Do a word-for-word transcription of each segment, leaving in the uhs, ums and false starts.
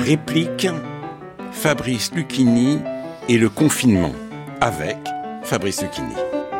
Réplique, Fabrice Lucchini et le confinement, avec Fabrice Lucchini.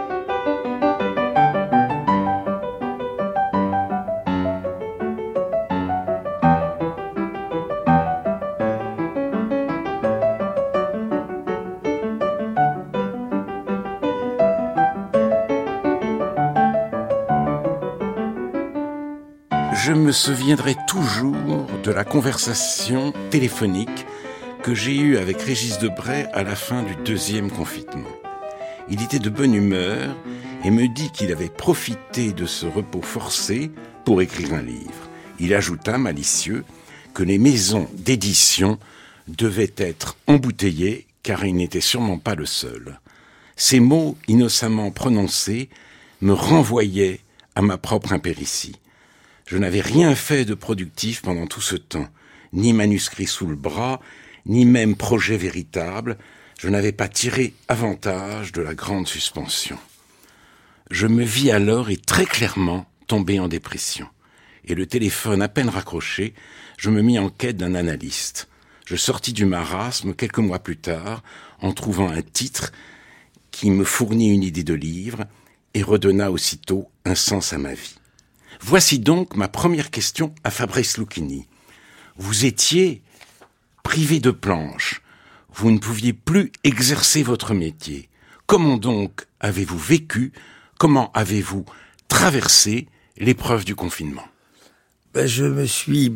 Je me souviendrai toujours de la conversation téléphonique que j'ai eue avec Régis Debray à la fin du deuxième confinement. Il était de bonne humeur et me dit qu'il avait profité de ce repos forcé pour écrire un livre. Il ajouta, malicieux, que les maisons d'édition devaient être embouteillées car il n'était sûrement pas le seul. Ces mots innocemment prononcés me renvoyaient à ma propre impéritie. Je n'avais rien fait de productif pendant tout ce temps, ni manuscrit sous le bras, ni même projet véritable. Je n'avais pas tiré avantage de la grande suspension. Je me vis alors et très clairement tombé en dépression. Et le téléphone à peine raccroché, je me mis en quête d'un analyste. Je sortis du marasme quelques mois plus tard en trouvant un titre qui me fournit une idée de livre et redonna aussitôt un sens à ma vie. Voici donc ma première question à Fabrice Lucchini. Vous étiez privé de planche. Vous ne pouviez plus exercer votre métier. Comment donc avez-vous vécu? Comment avez-vous traversé l'épreuve du confinement? Ben, je me suis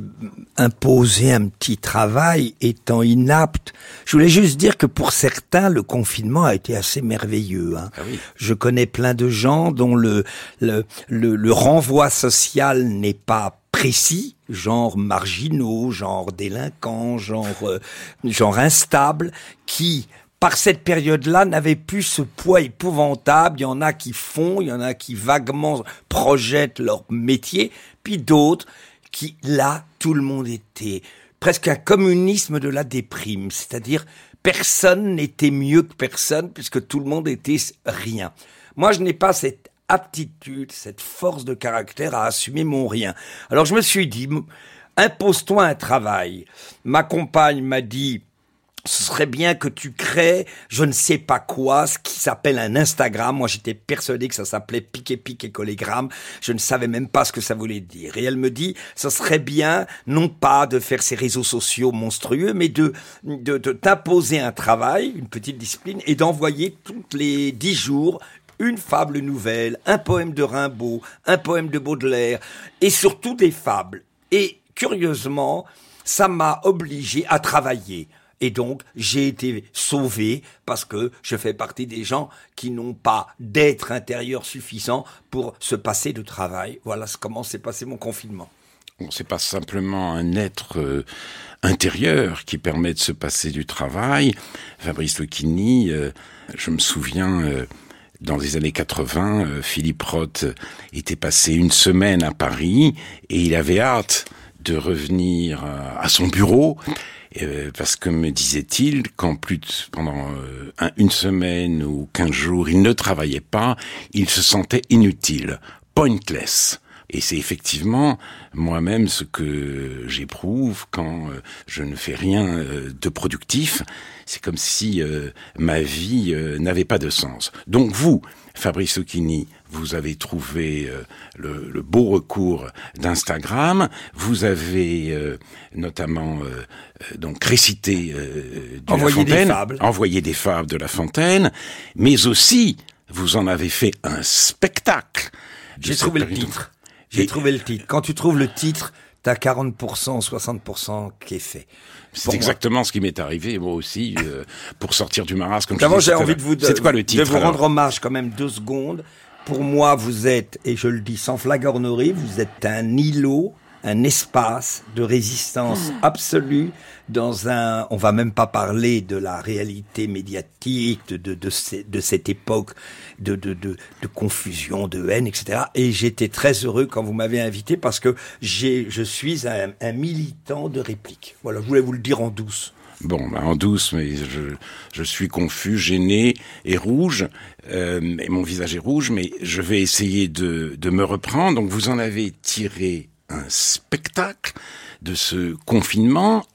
imposé un petit travail étant inapte. Je voulais juste dire que pour certains, le confinement a été assez merveilleux. Hein. Ah oui. Je connais plein de gens dont le, le, le, le renvoi social n'est pas précis, genre marginaux, genre délinquants, genre, euh, genre instables, qui... par cette période-là, n'avaient plus ce poids épouvantable. Il y en a qui font, il y en a qui vaguement projettent leur métier, puis d'autres qui, là, tout le monde était presque un communisme de la déprime. C'est-à-dire, personne n'était mieux que personne, puisque tout le monde était rien. Moi, je n'ai pas cette aptitude, cette force de caractère à assumer mon rien. Alors, je me suis dit, impose-toi un travail. Ma compagne m'a dit... ce serait bien que tu crées, je ne sais pas quoi, ce qui s'appelle un Instagram. Moi, j'étais persuadé que ça s'appelait Piqué Piqué Collégramme. Je ne savais même pas ce que ça voulait dire. Et elle me dit, ce serait bien, non pas de faire ces réseaux sociaux monstrueux, mais de, de, de t'imposer un travail, une petite discipline, et d'envoyer toutes les dix jours une fable nouvelle, un poème de Rimbaud, un poème de Baudelaire, et surtout des fables. Et curieusement, ça m'a obligé à travailler. Et donc, j'ai été sauvé parce que je fais partie des gens qui n'ont pas d'être intérieur suffisant pour se passer de travail. Voilà comment s'est passé mon confinement. Bon, c'est pas simplement un être euh, intérieur qui permet de se passer du travail. Fabrice Lucchini, euh, je me souviens... Euh, Dans les années quatre-vingts, euh, Philippe Roth était passé une semaine à Paris et il avait hâte de revenir euh, à son bureau. Euh, parce que, me disait-il, qu'en plus de, pendant euh, un, une semaine ou quinze jours, il ne travaillait pas, il se sentait inutile, pointless. Et c'est effectivement moi-même ce que j'éprouve quand euh, je ne fais rien euh, de productif. C'est comme si euh, ma vie euh, n'avait pas de sens. Donc vous, Fabrice Lucchini, vous avez trouvé euh, le, le beau recours d'Instagram. Vous avez euh, notamment euh, donc récité euh, de envoyé La Fontaine, des fables, envoyé des fables de La Fontaine, mais aussi vous en avez fait un spectacle. J'ai trouvé le titre. J'ai Et... trouvé le titre. Quand tu trouves le titre, t'as quarante pour cent, soixante pour cent qui est fait. C'est pour exactement moi. Ce qui m'est arrivé, moi aussi, euh, pour sortir du marasme. Comme D'abord, je j'ai envie de vous, C'est quoi le titre, de vous alors rendre hommage quand même deux secondes. Pour moi, vous êtes, et je le dis sans flagornerie, vous êtes un îlot, un espace de résistance absolue dans un, on va même pas parler de la réalité médiatique, de, de, de, ce, de cette époque de, de, de, de confusion, de haine, et cetera. Et j'étais très heureux quand vous m'avez invité parce que j'ai, je suis un, un militant de réplique. Voilà, je voulais vous le dire en douce. Bon, bah en douce, mais je, je suis confus, gêné et rouge, euh, et mon visage est rouge, mais je vais essayer de, de me reprendre. Donc vous en avez tiré un spectacle de ce confinement, et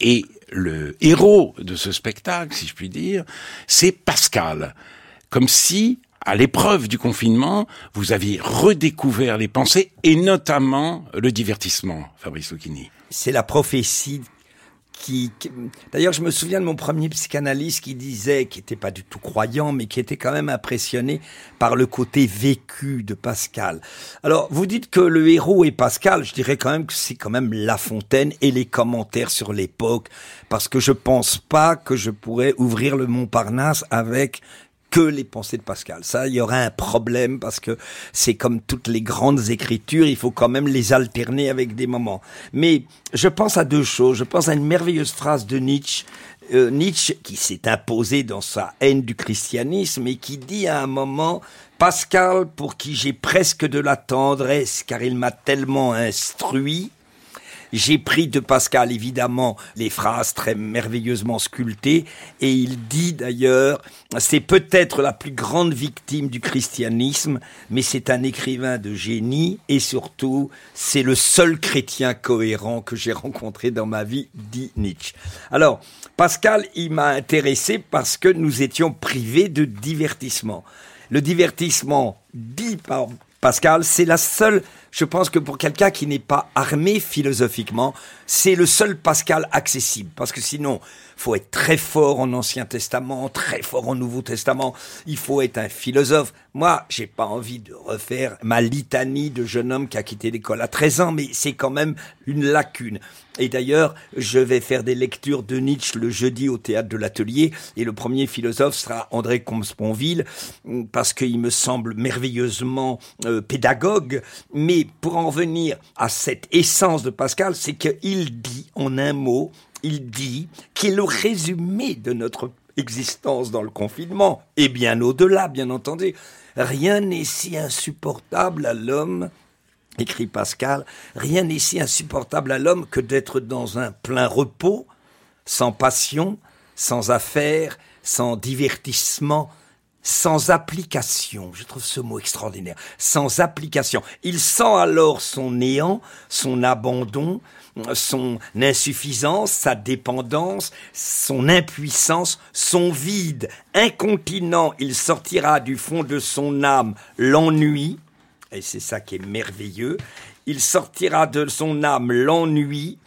le héros de ce spectacle, si je puis dire, c'est Pascal. Comme si, à l'épreuve du confinement, vous aviez redécouvert les pensées et notamment le divertissement, Fabrice Lucchini. C'est la prophétie qui, qui... D'ailleurs, je me souviens de mon premier psychanalyste qui disait, qui n'était pas du tout croyant, mais qui était quand même impressionné par le côté vécu de Pascal. Alors, vous dites que le héros est Pascal, je dirais quand même que c'est quand même La Fontaine et les commentaires sur l'époque, parce que je pense pas que je pourrais ouvrir le Montparnasse avec que les pensées de Pascal. Ça, il y aurait un problème parce que c'est comme toutes les grandes écritures, il faut quand même les alterner avec des moments. Mais je pense à deux choses. Je pense à une merveilleuse phrase de Nietzsche, euh, Nietzsche qui s'est imposé dans sa haine du christianisme et qui dit à un moment « Pascal, pour qui j'ai presque de la tendresse, car il m'a tellement instruit », j'ai pris de Pascal, évidemment, les phrases très merveilleusement sculptées, et il dit d'ailleurs, c'est peut-être la plus grande victime du christianisme, mais c'est un écrivain de génie, et surtout, c'est le seul chrétien cohérent que j'ai rencontré dans ma vie, dit Nietzsche. Alors, Pascal, il m'a intéressé parce que nous étions privés de divertissement. Le divertissement dit par Pascal, c'est la seule, je pense que pour quelqu'un qui n'est pas armé philosophiquement, c'est le seul Pascal accessible. Parce que sinon, faut être très fort en Ancien Testament, très fort en Nouveau Testament. Il faut être un philosophe. Moi, j'ai pas envie de refaire ma litanie de jeune homme qui a quitté l'école à treize ans, mais c'est quand même une lacune. Et d'ailleurs, je vais faire des lectures de Nietzsche le jeudi au théâtre de l'Atelier, et le premier philosophe sera André Comte-Sponville, parce qu'il me semble merveilleusement euh, pédagogue. Mais pour en venir à cette essence de Pascal, c'est qu'il dit en un mot, il dit qu'il est le résumé de notre existence dans le confinement, et bien au-delà, bien entendu. Rien n'est si insupportable à l'homme, écrit Pascal, rien n'est si insupportable à l'homme que d'être dans un plein repos, sans passion, sans affaires, sans divertissement, sans application. Je trouve ce mot extraordinaire. Sans application. Il sent alors son néant, son abandon, son insuffisance, sa dépendance, son impuissance, son vide. Incontinent, il sortira du fond de son âme l'ennui, et c'est ça qui est merveilleux, il sortira de son âme l'ennui,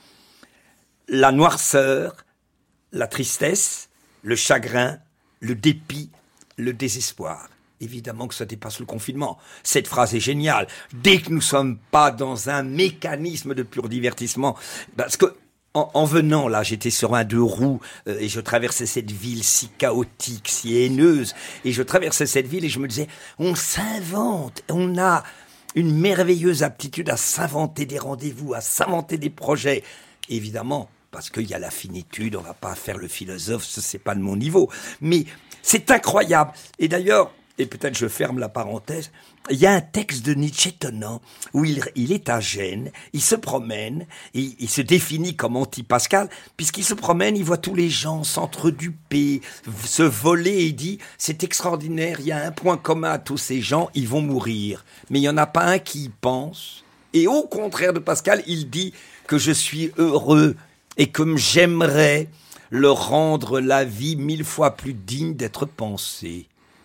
la noirceur, la tristesse, le chagrin, le dépit, le désespoir. Évidemment que ça dépasse le confinement. Cette phrase est géniale. Dès que nous ne sommes pas dans un mécanisme de pur divertissement, parce que en, en venant là, j'étais sur un deux roues euh, et je traversais cette ville si chaotique, si haineuse, et je traversais cette ville et je me disais, on s'invente, on a une merveilleuse aptitude à s'inventer des rendez-vous, à s'inventer des projets. Évidemment, parce qu'il y a la finitude, on va pas faire le philosophe, ce c'est pas de mon niveau. Mais c'est incroyable. Et d'ailleurs, et peut-être je ferme la parenthèse, il y a un texte de Nietzsche étonnant, où il, il est à Gênes, il se promène, il, il se définit comme anti-Pascal, puisqu'il se promène, il voit tous les gens s'entreduper, se voler, et il dit, c'est extraordinaire, il y a un point commun à tous ces gens, ils vont mourir. Mais il n'y en a pas un qui y pense. Et au contraire de Pascal, il dit que je suis heureux, et que j'aimerais leur rendre la vie mille fois plus digne d'être pensée.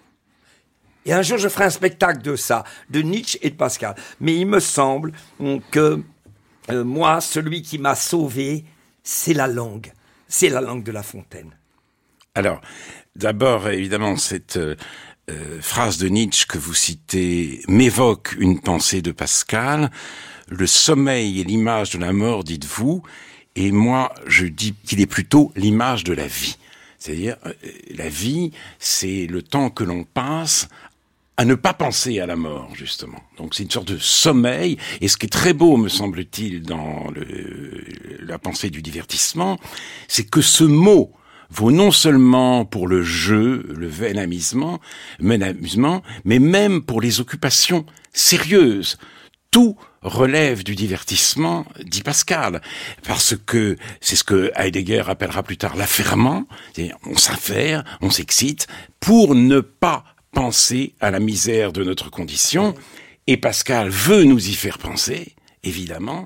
Et un jour, je ferai un spectacle de ça, de Nietzsche et de Pascal. Mais il me semble que euh, moi, celui qui m'a sauvé, c'est la langue. C'est la langue de La Fontaine. Alors, d'abord, évidemment, cette euh, euh, phrase de Nietzsche que vous citez m'évoque une pensée de Pascal. Le sommeil est l'image de la mort, dites-vous. Et moi, je dis qu'il est plutôt l'image de la vie. C'est-à-dire, euh, la vie, c'est le temps que l'on passe à ne pas penser à la mort, justement. Donc c'est une sorte de sommeil, et ce qui est très beau, me semble-t-il, dans le, la pensée du divertissement, c'est que ce mot vaut non seulement pour le jeu, le vain amusement, mais amusement, mais même pour les occupations sérieuses. Tout relève du divertissement, dit Pascal, parce que c'est ce que Heidegger appellera plus tard l'affairement, c'est-à-dire on s'affaire, on s'excite, pour ne pas penser à la misère de notre condition, et Pascal veut nous y faire penser, évidemment,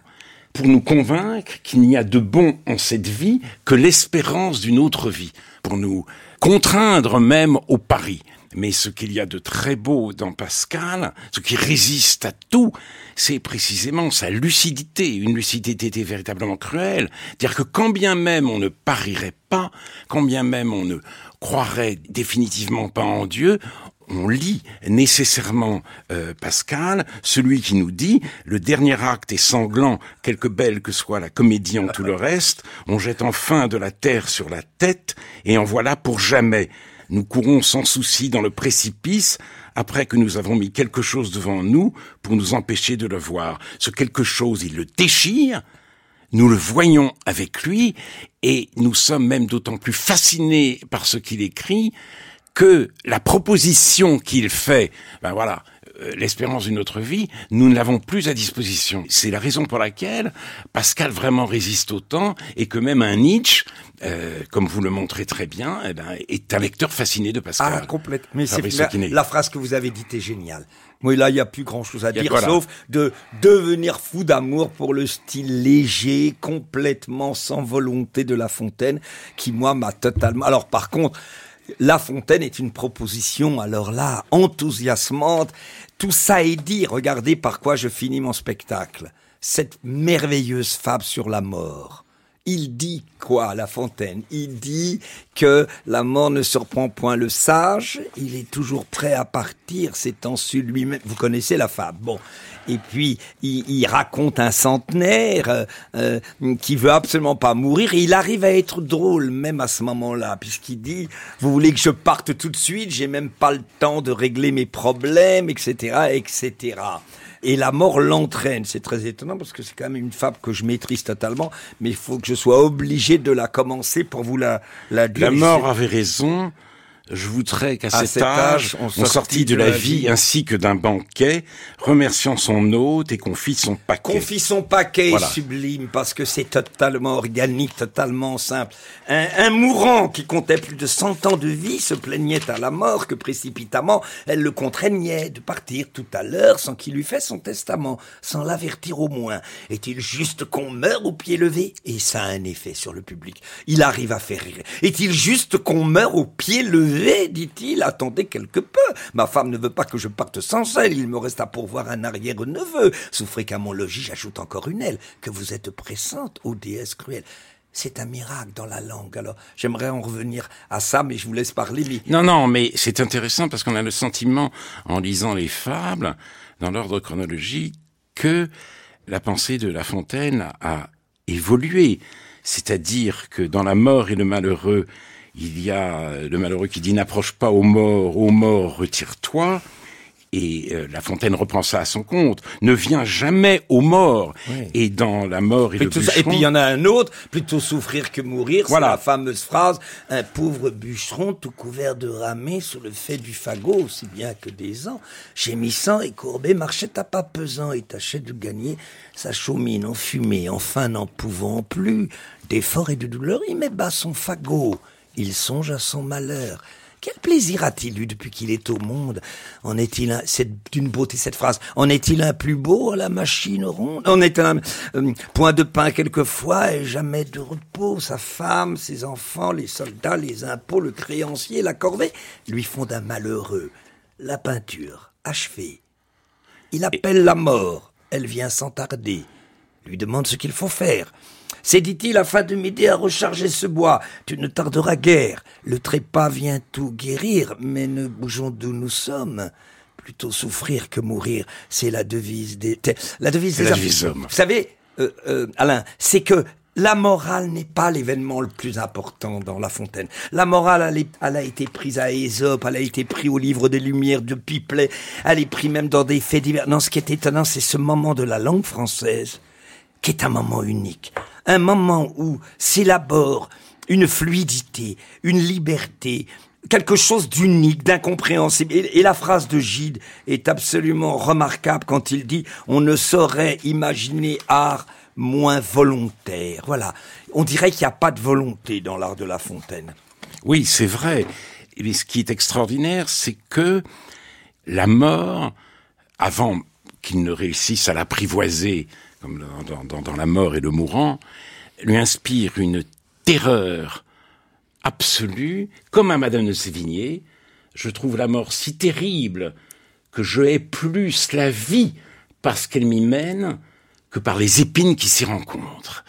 pour nous convaincre qu'il n'y a de bon en cette vie que l'espérance d'une autre vie, pour nous contraindre même au pari. Mais ce qu'il y a de très beau dans Pascal, ce qui résiste à tout, c'est précisément sa lucidité, une lucidité véritablement cruelle. Dire que quand bien même on ne parierait pas, quand bien même on ne croirait définitivement pas en Dieu, on lit nécessairement euh, Pascal, celui qui nous dit « Le dernier acte est sanglant, quelque belle que soit la comédie en tout le reste, on jette enfin de la terre sur la tête, et en voilà pour jamais. Nous courons sans souci dans le précipice, après que nous avons mis quelque chose devant nous pour nous empêcher de le voir. Ce quelque chose, il le déchire, nous le voyons avec lui, et nous sommes même d'autant plus fascinés par ce qu'il écrit que la proposition qu'il fait, ben voilà, euh, l'espérance d'une autre vie, nous ne l'avons plus à disposition. C'est la raison pour laquelle Pascal vraiment résiste au temps et que même un Nietzsche, euh, comme vous le montrez très bien, eh ben, est un lecteur fasciné de Pascal. Ah, complètement. Mais c'est la, la phrase que vous avez dite est géniale. Oui, là, il n'y a plus grand-chose à dire, voilà. Sauf de devenir fou d'amour pour le style léger, complètement sans volonté de La Fontaine, qui, moi, m'a totalement... Alors, par contre... La Fontaine est une proposition, alors là, enthousiasmante. Tout ça est dit. Regardez par quoi je finis mon spectacle. Cette merveilleuse fable sur la mort. Il dit quoi, La Fontaine? Il dit que la mort ne surprend point le sage. Il est toujours prêt à partir, s'étant su lui-même. Vous connaissez la fable. Bon. Et puis, il, il raconte un centenaire euh, euh, qui veut absolument pas mourir. Et il arrive à être drôle, même à ce moment-là, puisqu'il dit « Vous voulez que je parte tout de suite? J'ai même pas le temps de régler mes problèmes, et cetera, et cetera » Et la mort l'entraîne. C'est très étonnant parce que c'est quand même une fable que je maîtrise totalement, mais il faut que je sois obligé de la commencer pour vous la, la dire. La mort avait raison. Je voudrais qu'à cet, cet âge, on sortit de, de la vie, vie ainsi que d'un banquet, remerciant son hôte et confie son paquet. Confie son paquet voilà. Sublime, parce que c'est totalement organique, totalement simple. Un, un mourant qui comptait plus de cent ans de vie se plaignait à la mort que précipitamment, elle le contraignait de partir tout à l'heure sans qu'il lui fasse son testament, sans l'avertir au moins. Est-il juste qu'on meure au pied levé? Et ça a un effet sur le public. Il arrive à faire rire. Est-il juste qu'on meure au pied levé? Dit-il, attendez quelque peu. Ma femme ne veut pas que je parte sans elle. Il me reste à pourvoir un arrière-neveu. Souffrez qu'à mon logis, j'ajoute encore une aile. Que vous êtes pressante, ô déesse cruelle. C'est un miracle dans la langue. Alors, j'aimerais en revenir à ça, mais je vous laisse parler. Mais... Non, non, mais c'est intéressant parce qu'on a le sentiment, en lisant les fables, dans l'ordre chronologique, que la pensée de La Fontaine a évolué. C'est-à-dire que dans la mort et le malheureux, il y a le malheureux qui dit « N'approche pas aux morts, aux morts, retire-toi ». Et euh, La Fontaine reprend ça à son compte. Ne viens jamais aux morts. Oui. Et dans La mort et plutôt le bûcheron... Ça, et puis il y en a un autre, plutôt souffrir que mourir. Voilà. C'est la fameuse phrase « Un pauvre bûcheron tout couvert de ramée sous le fait du fagot, aussi bien que des ans, gémissant et courbé, marchait à pas pesant et tâchait de gagner sa chaumine en fumée. Enfin, n'en pouvant plus d'effort et de douleur, il met bas son fagot. Il songe à son malheur. Quel plaisir a-t-il eu depuis qu'il est au monde? En est-il un, c'est d'une beauté cette phrase, en est-il un plus beau à la machine ronde? En est-il un euh, point de pain quelquefois et jamais de repos? Sa femme, ses enfants, les soldats, les impôts, le créancier, la corvée, lui font d'un malheureux. La peinture, achevée. Il appelle la mort, elle vient sans tarder, lui demande ce qu'il faut faire. C'est, dit-il, afin de m'aider à recharger ce bois. Tu ne tarderas guère. Le trépas vient tout guérir, mais ne bougeons d'où nous sommes. Plutôt souffrir que mourir, c'est la devise des... La devise des... La devise hommes. Vous savez, euh, euh, Alain, c'est que la morale n'est pas l'événement le plus important dans La Fontaine. La morale, elle, est, elle a été prise à Ésope, elle a été prise au livre des Lumières de Piplet, elle est prise même dans des faits divers. Non, ce qui est étonnant, c'est ce moment de la langue française, qui est un moment unique. Un moment où s'élabore une fluidité, une liberté, quelque chose d'unique, d'incompréhensible. Et, et la phrase de Gide est absolument remarquable quand il dit « On ne saurait imaginer art moins volontaire ». Voilà. On dirait qu'il n'y a pas de volonté dans l'art de La Fontaine. Oui, c'est vrai. Et ce qui est extraordinaire, c'est que la mort, avant qu'il ne réussisse à l'apprivoiser comme dans, dans, dans La mort et le mourant, lui inspire une terreur absolue, comme à Madame de Sévigné. Je trouve la mort si terrible que je hais plus la vie parce qu'elle m'y mène que par les épines qui s'y rencontrent.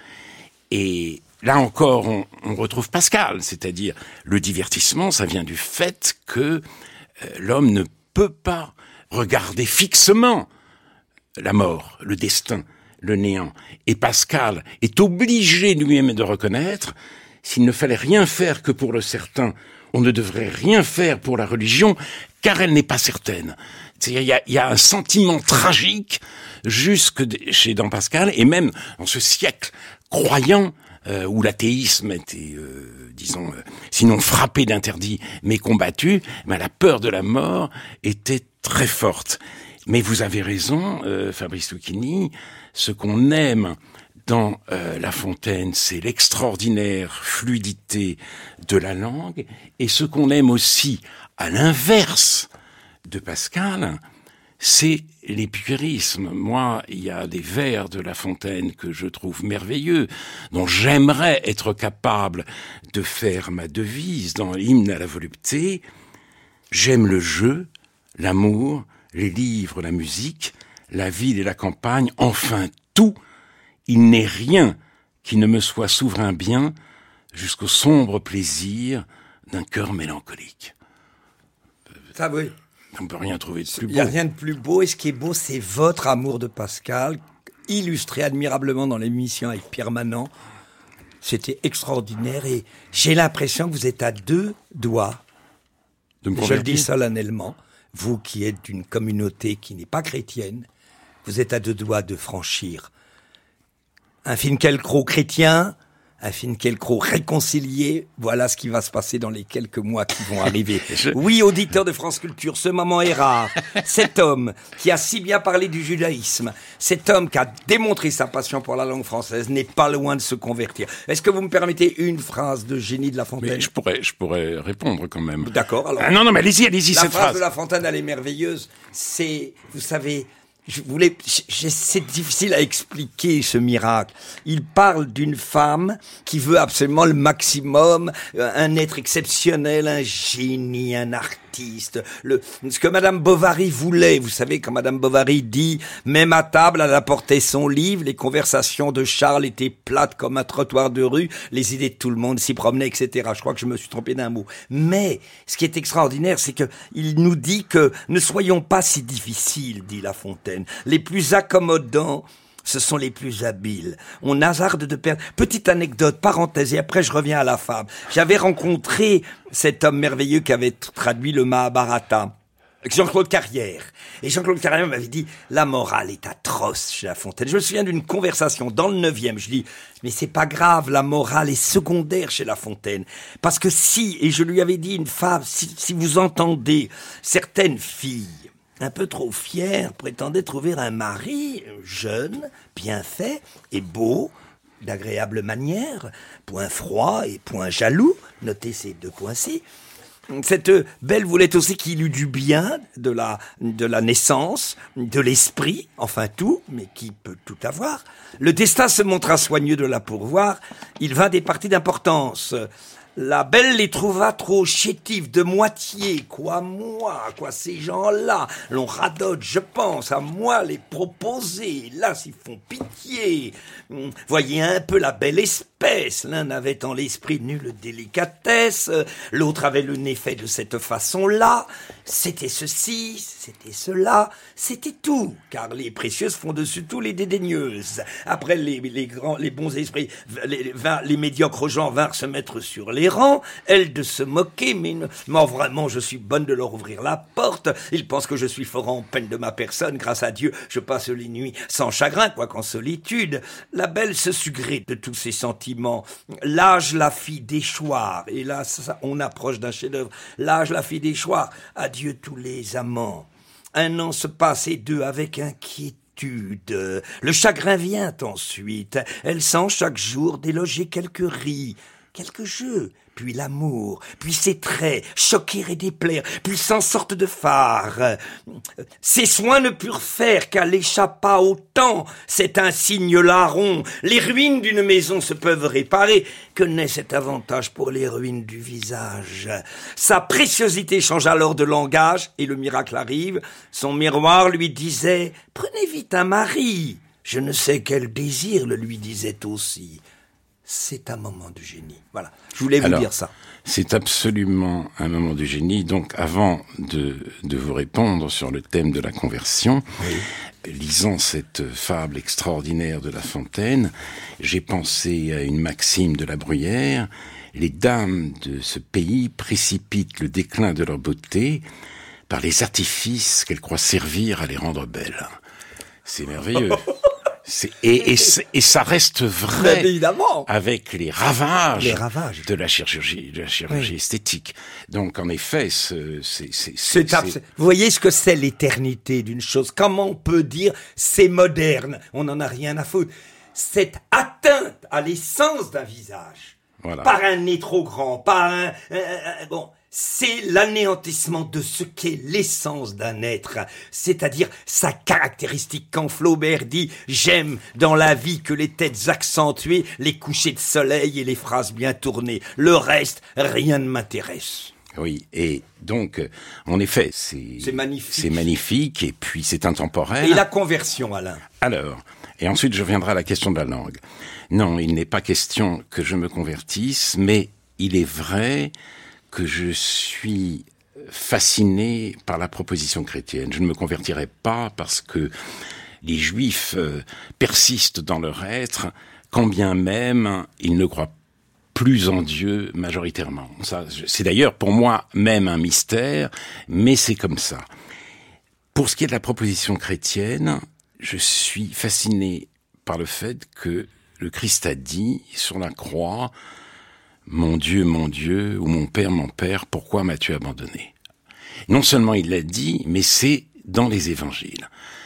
Et là encore, on, on retrouve Pascal, c'est-à-dire le divertissement, ça vient du fait que euh, l'homme ne peut pas regarder fixement la mort, le destin, le néant. Et Pascal est obligé lui-même de reconnaître, s'il ne fallait rien faire que pour le certain, on ne devrait rien faire pour la religion, car elle n'est pas certaine. C'est-à-dire, il y a, il y a un sentiment tragique jusque chez dans Pascal, et même dans ce siècle croyant, euh, où l'athéisme était, euh, disons, euh, sinon frappé d'interdit, mais combattu, ben, la peur de la mort était très forte. Mais vous avez raison, euh, Fabrice Lucchini, ce qu'on aime dans euh, La Fontaine, c'est l'extraordinaire fluidité de la langue, et ce qu'on aime aussi, à l'inverse de Pascal, c'est l'épicurisme. Moi, il y a des vers de La Fontaine que je trouve merveilleux, dont j'aimerais être capable de faire ma devise dans l'hymne à la volupté. J'aime le jeu, l'amour, les livres, la musique, la ville et la campagne, enfin tout. Il n'est rien qui ne me soit souverain bien jusqu'au sombre plaisir d'un cœur mélancolique. Ça, oui. On ne peut rien trouver de plus beau. Il n'y a rien de plus beau. Et ce qui est beau, c'est votre amour de Pascal, illustré admirablement dans l'émission avec Pierre Manant. C'était extraordinaire. Et j'ai l'impression que vous êtes à deux doigts. De me Je le dis solennellement. Vous qui êtes d'une communauté qui n'est pas chrétienne, vous êtes à deux doigts de franchir un Finkielkraut chrétien, un Finkielkraut réconcilié. Voilà ce qui va se passer dans les quelques mois qui vont arriver. Je... Oui, auditeurs de France Culture, ce moment est rare. Cet homme qui a si bien parlé du judaïsme, cet homme qui a démontré sa passion pour la langue française n'est pas loin de se convertir. Est-ce que vous me permettez une phrase de génie de La Fontaine ? Mais je pourrais, je pourrais répondre quand même. D'accord, alors. Ah non, non, mais allez-y, allez-y, la cette phrase phrase. de La Fontaine, elle est merveilleuse. C'est, vous savez... Je voulais, je, c'est difficile à expliquer ce miracle. Il parle d'une femme qui veut absolument le maximum, un être exceptionnel, un génie, un artiste. Le, ce que Madame Bovary voulait, vous savez, quand Madame Bovary dit « Même à table, elle apportait son livre, les conversations de Charles étaient plates comme un trottoir de rue, les idées de tout le monde s'y promenaient, et cetera » Je crois que je me suis trompé d'un mot. Mais ce qui est extraordinaire, c'est que il nous dit que « Ne soyons pas si difficiles », dit La Fontaine. Les plus accommodants, ce sont les plus habiles. On hasarde de perdre. Petite anecdote, parenthèse, et après je reviens à la fable. J'avais rencontré cet homme merveilleux qui avait traduit le Mahabharata, Jean-Claude Carrière. Et Jean-Claude Carrière m'avait dit, la morale est atroce chez La Fontaine. Je me souviens d'une conversation dans le neuvième. Je dis, mais c'est pas grave, la morale est secondaire chez La Fontaine. Parce que si, et je lui avais dit une fable, si, si vous entendez certaines filles, un peu trop fière, prétendait trouver un mari jeune, bien fait et beau, d'agréable manière, point froid et point jaloux, notez ces deux points-ci. Cette belle voulait aussi qu'il eût du bien, de la, de la naissance, de l'esprit, enfin tout, mais qui peut tout avoir. Le destin se montra soigneux de la pourvoir, il vint des parties d'importance. La belle les trouva trop chétifs de moitié, quoi moi, quoi ces gens-là, l'on radote, je pense, à moi les proposer, là s'ils font pitié. Voyez un peu la belle espèce, l'un n'avait en l'esprit nulle délicatesse, l'autre avait le nez fait de cette façon-là, c'était ceci, c'était cela, c'était tout, car les précieuses font dessus tout les dédaigneuses. Après les, les grands, les bons esprits, les, les, les médiocres gens vinrent se mettre sur les rangs, elle de se moquer, mais, mais vraiment je suis bonne de leur ouvrir la porte, ils pensent que je suis fort en peine de ma personne, grâce à Dieu, je passe les nuits sans chagrin, quoiqu'en solitude. La belle se sut gré de tous ses sentiments, l'âge la fit déchoir, et là ça, on approche d'un chef-d'œuvre, l'âge la fit déchoir, adieu tous les amants. Un an se passe et deux avec inquiétude, le chagrin vient ensuite, elle sent chaque jour déloger quelques ris, quelques jeux, puis l'amour, puis ses traits, choquer et déplaire, puis sans sorte de phare. Ses soins ne purent faire qu'elle échappa au temps, c'est un signe larron. Les ruines d'une maison se peuvent réparer, que n'est cet avantage pour les ruines du visage? Sa préciosité change alors de langage, et le miracle arrive. Son miroir lui disait « Prenez vite un mari !» Je ne sais quel désir le lui disait aussi. C'est un moment du génie. Voilà, je voulais vous Alors, dire ça. C'est absolument un moment du génie. Donc, avant de, de vous répondre sur le thème de la conversion, oui. lisant cette fable extraordinaire de La Fontaine, j'ai pensé à une maxime de La Bruyère. Les dames de ce pays précipitent le déclin de leur beauté par les artifices qu'elles croient servir à les rendre belles. C'est merveilleux. C'est, et, et, et ça reste vrai évidemment. avec les ravages, les ravages de la chirurgie, de la chirurgie oui. esthétique. Donc, en effet, ce, c'est, c'est, c'est, c'est, c'est... Vous voyez ce que c'est l'éternité d'une chose. Comment on peut dire c'est moderne? On n'en a rien à foutre. Cette atteinte à l'essence d'un visage. Voilà. Par un nez trop grand, par un... Euh, euh, bon... C'est l'anéantissement de ce qu'est l'essence d'un être, c'est-à-dire sa caractéristique. Quand Flaubert dit « J'aime dans la vie que les têtes accentuées, les couchers de soleil et les phrases bien tournées. Le reste, rien ne m'intéresse. » Oui, et donc, en effet, c'est... C'est magnifique. C'est magnifique, et puis c'est intemporel. Et la conversion, Alain? Alors, et ensuite je reviendrai à la question de la langue. Non, il n'est pas question que je me convertisse, mais il est vrai... que je suis fasciné par la proposition chrétienne. Je ne me convertirai pas parce que les Juifs euh, persistent dans leur être, quand bien même ils ne croient plus en Dieu majoritairement. Ça, c'est d'ailleurs pour moi même un mystère, mais c'est comme ça. Pour ce qui est de la proposition chrétienne, je suis fasciné par le fait que le Christ a dit sur la croix: mon Dieu, mon Dieu, ou mon Père, mon Père, pourquoi m'as-tu abandonné? Non seulement il l'a dit, mais c'est dans les évangiles.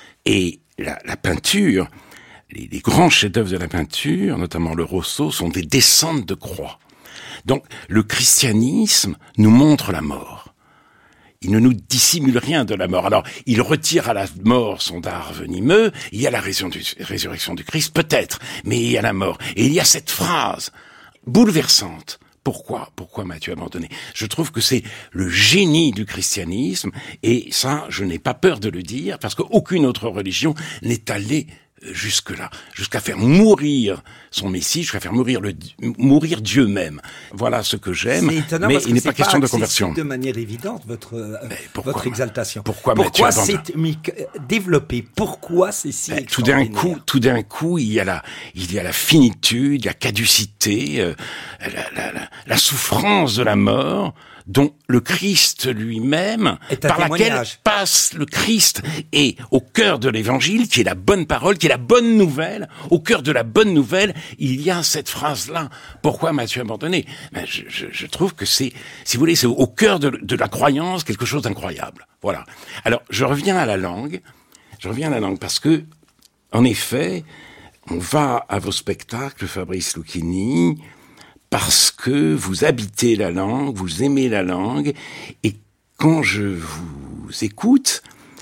Et la, la peinture, les, les grands chefs-d'œuvre de la peinture, notamment le Rousseau, sont des descentes de croix. Donc, le christianisme nous montre la mort. Il ne nous dissimule rien de la mort. Alors, il retire à la mort son dard venimeux, il y a la résurrection du Christ, peut-être, mais il y a la mort. Et il y a cette phrase bouleversante. Pourquoi, pourquoi m'as-tu abandonné? Je trouve que c'est le génie du christianisme, et ça, je n'ai pas peur de le dire, parce qu'aucune autre religion n'est allée jusque-là, jusqu'à faire mourir son Messie, jusqu'à faire mourir le mourir Dieu même. Voilà ce que j'aime, mais il n'est pas question de conversion. De manière évidente, votre pourquoi, votre exaltation. Pourquoi, pourquoi c'est développé? Pourquoi c'est si ben, tout d'un coup, tout d'un coup, il y a la, il y a la finitude, la caducité, euh, la, la, la, la souffrance de la mort, dont le Christ lui-même, par laquelle passe le Christ, et au cœur de l'évangile, qui est la bonne parole, qui est la bonne nouvelle, au cœur de la bonne nouvelle, il y a cette phrase-là: pourquoi m'as-tu abandonné? Ben, je, je, je trouve que c'est, si vous voulez, c'est au cœur de, de la croyance quelque chose d'incroyable. Voilà. Alors, je reviens à la langue, je reviens à la langue, parce que, en effet, on va à vos spectacles, Fabrice Lucchini, parce que vous habitez la langue, vous aimez la langue, et quand je vous écoute,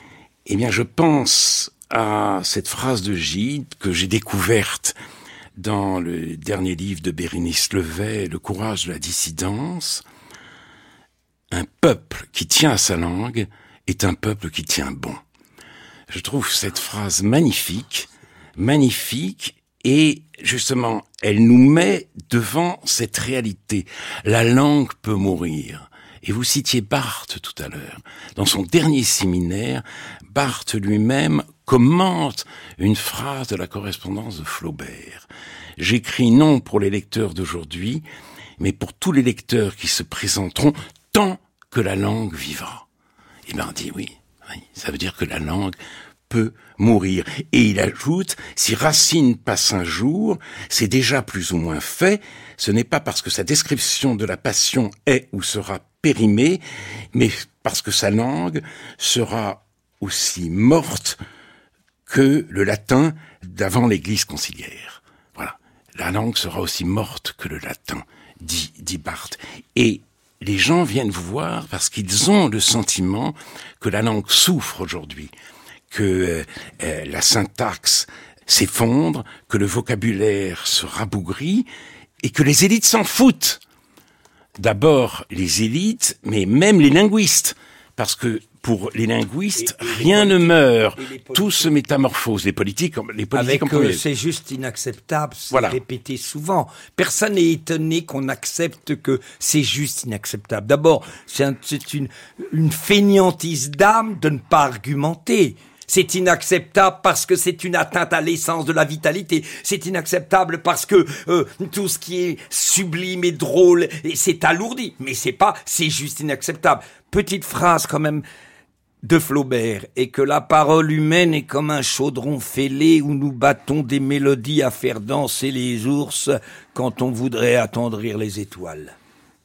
eh bien, je pense à cette phrase de Gide que j'ai découverte dans le dernier livre de Bérénice Levet, Le courage de la dissidence. Un peuple qui tient à sa langue est un peuple qui tient bon. Je trouve cette phrase magnifique, magnifique, et justement, elle nous met devant cette réalité. La langue peut mourir. Et vous citiez Barthes tout à l'heure. Dans son dernier séminaire, Barthes lui-même commente une phrase de la correspondance de Flaubert. « J'écris non pour les lecteurs d'aujourd'hui, mais pour tous les lecteurs qui se présenteront tant que la langue vivra. » Et bien on dit oui, oui, ça veut dire que la langue peut mourir. Et il ajoute, si Racine passe un jour, c'est déjà plus ou moins fait, ce n'est pas parce que sa description de la passion est ou sera périmée, mais parce que sa langue sera aussi morte que le latin d'avant l'Église conciliaire. Voilà. La langue sera aussi morte que le latin, dit, dit Barthes. Et les gens viennent vous voir parce qu'ils ont le sentiment que la langue souffre aujourd'hui, que euh, la syntaxe s'effondre, que le vocabulaire se rabougrit et que les élites s'en foutent. D'abord les élites, mais même les linguistes, parce que pour les linguistes, et, et rien les ne meurt, tout se métamorphose. Les politiques, les politiques Avec eux, c'est juste inacceptable, c'est voilà. Répété souvent. Personne n'est étonné qu'on accepte que c'est juste inacceptable. D'abord, c'est, un, c'est une, une fainéantise d'âme de ne pas argumenter. C'est inacceptable parce que c'est une atteinte à l'essence de la vitalité. C'est inacceptable parce que euh, tout ce qui est sublime et drôle, c'est alourdi. Mais c'est pas, c'est juste inacceptable. Petite phrase quand même de Flaubert, et que la parole humaine est comme un chaudron fêlé où nous battons des mélodies à faire danser les ours quand on voudrait attendrir les étoiles.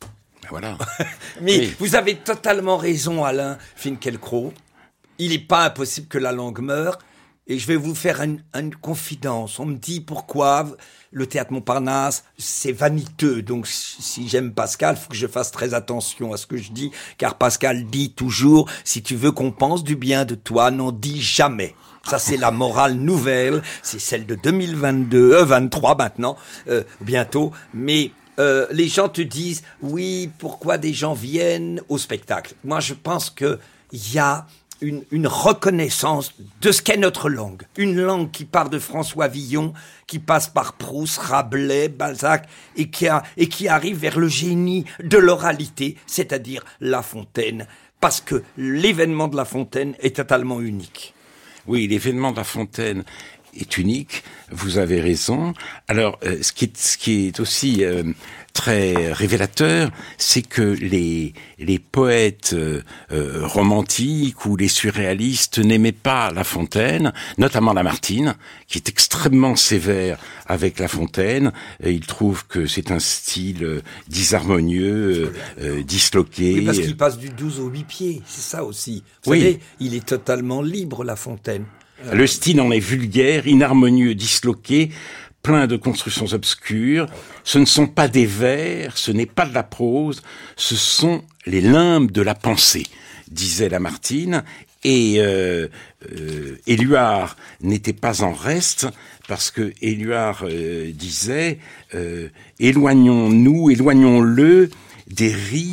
Voilà. Mais oui. Vous avez totalement raison, Alain Finkielkraut. Il n'est pas impossible que la langue meure. Et je vais vous faire une, une confidence. On me dit pourquoi le théâtre Montparnasse, c'est vaniteux. Donc si j'aime Pascal, il faut que je fasse très attention à ce que je dis. Car Pascal dit toujours, si tu veux qu'on pense du bien de toi, n'en dis jamais. Ça, c'est la morale nouvelle. C'est celle de deux mille vingt-deux, euh, vingt-trois maintenant, euh, bientôt. Mais euh, les gens te disent, oui, pourquoi des gens viennent au spectacle? Moi, je pense que il y a Une, une reconnaissance de ce qu'est notre langue. Une langue qui part de François Villon, qui passe par Proust, Rabelais, Balzac, et qui, a, et qui arrive vers le génie de l'oralité, c'est-à-dire La Fontaine, parce que l'événement de La Fontaine est totalement unique. Oui, l'événement de La Fontaine est unique, vous avez raison. Alors, euh, ce, qui est, ce qui est aussi euh, très révélateur, c'est que les, les poètes euh, romantiques ou les surréalistes n'aimaient pas La Fontaine, notamment Lamartine, qui est extrêmement sévère avec La Fontaine. Et il trouve que c'est un style euh, disharmonieux, euh, disloqué. Oui, parce qu'il passe du douze au huit pieds, c'est ça aussi. Vous oui. savez, il est totalement libre, La Fontaine. Le style en est vulgaire, inharmonieux, disloqué, plein de constructions obscures. Ce ne sont pas des vers, ce n'est pas de la prose, ce sont les limbes de la pensée, disait Lamartine. Et euh, euh, Éluard n'était pas en reste, parce que Éluard euh, disait euh, « Éloignons-nous, éloignons-le des rives »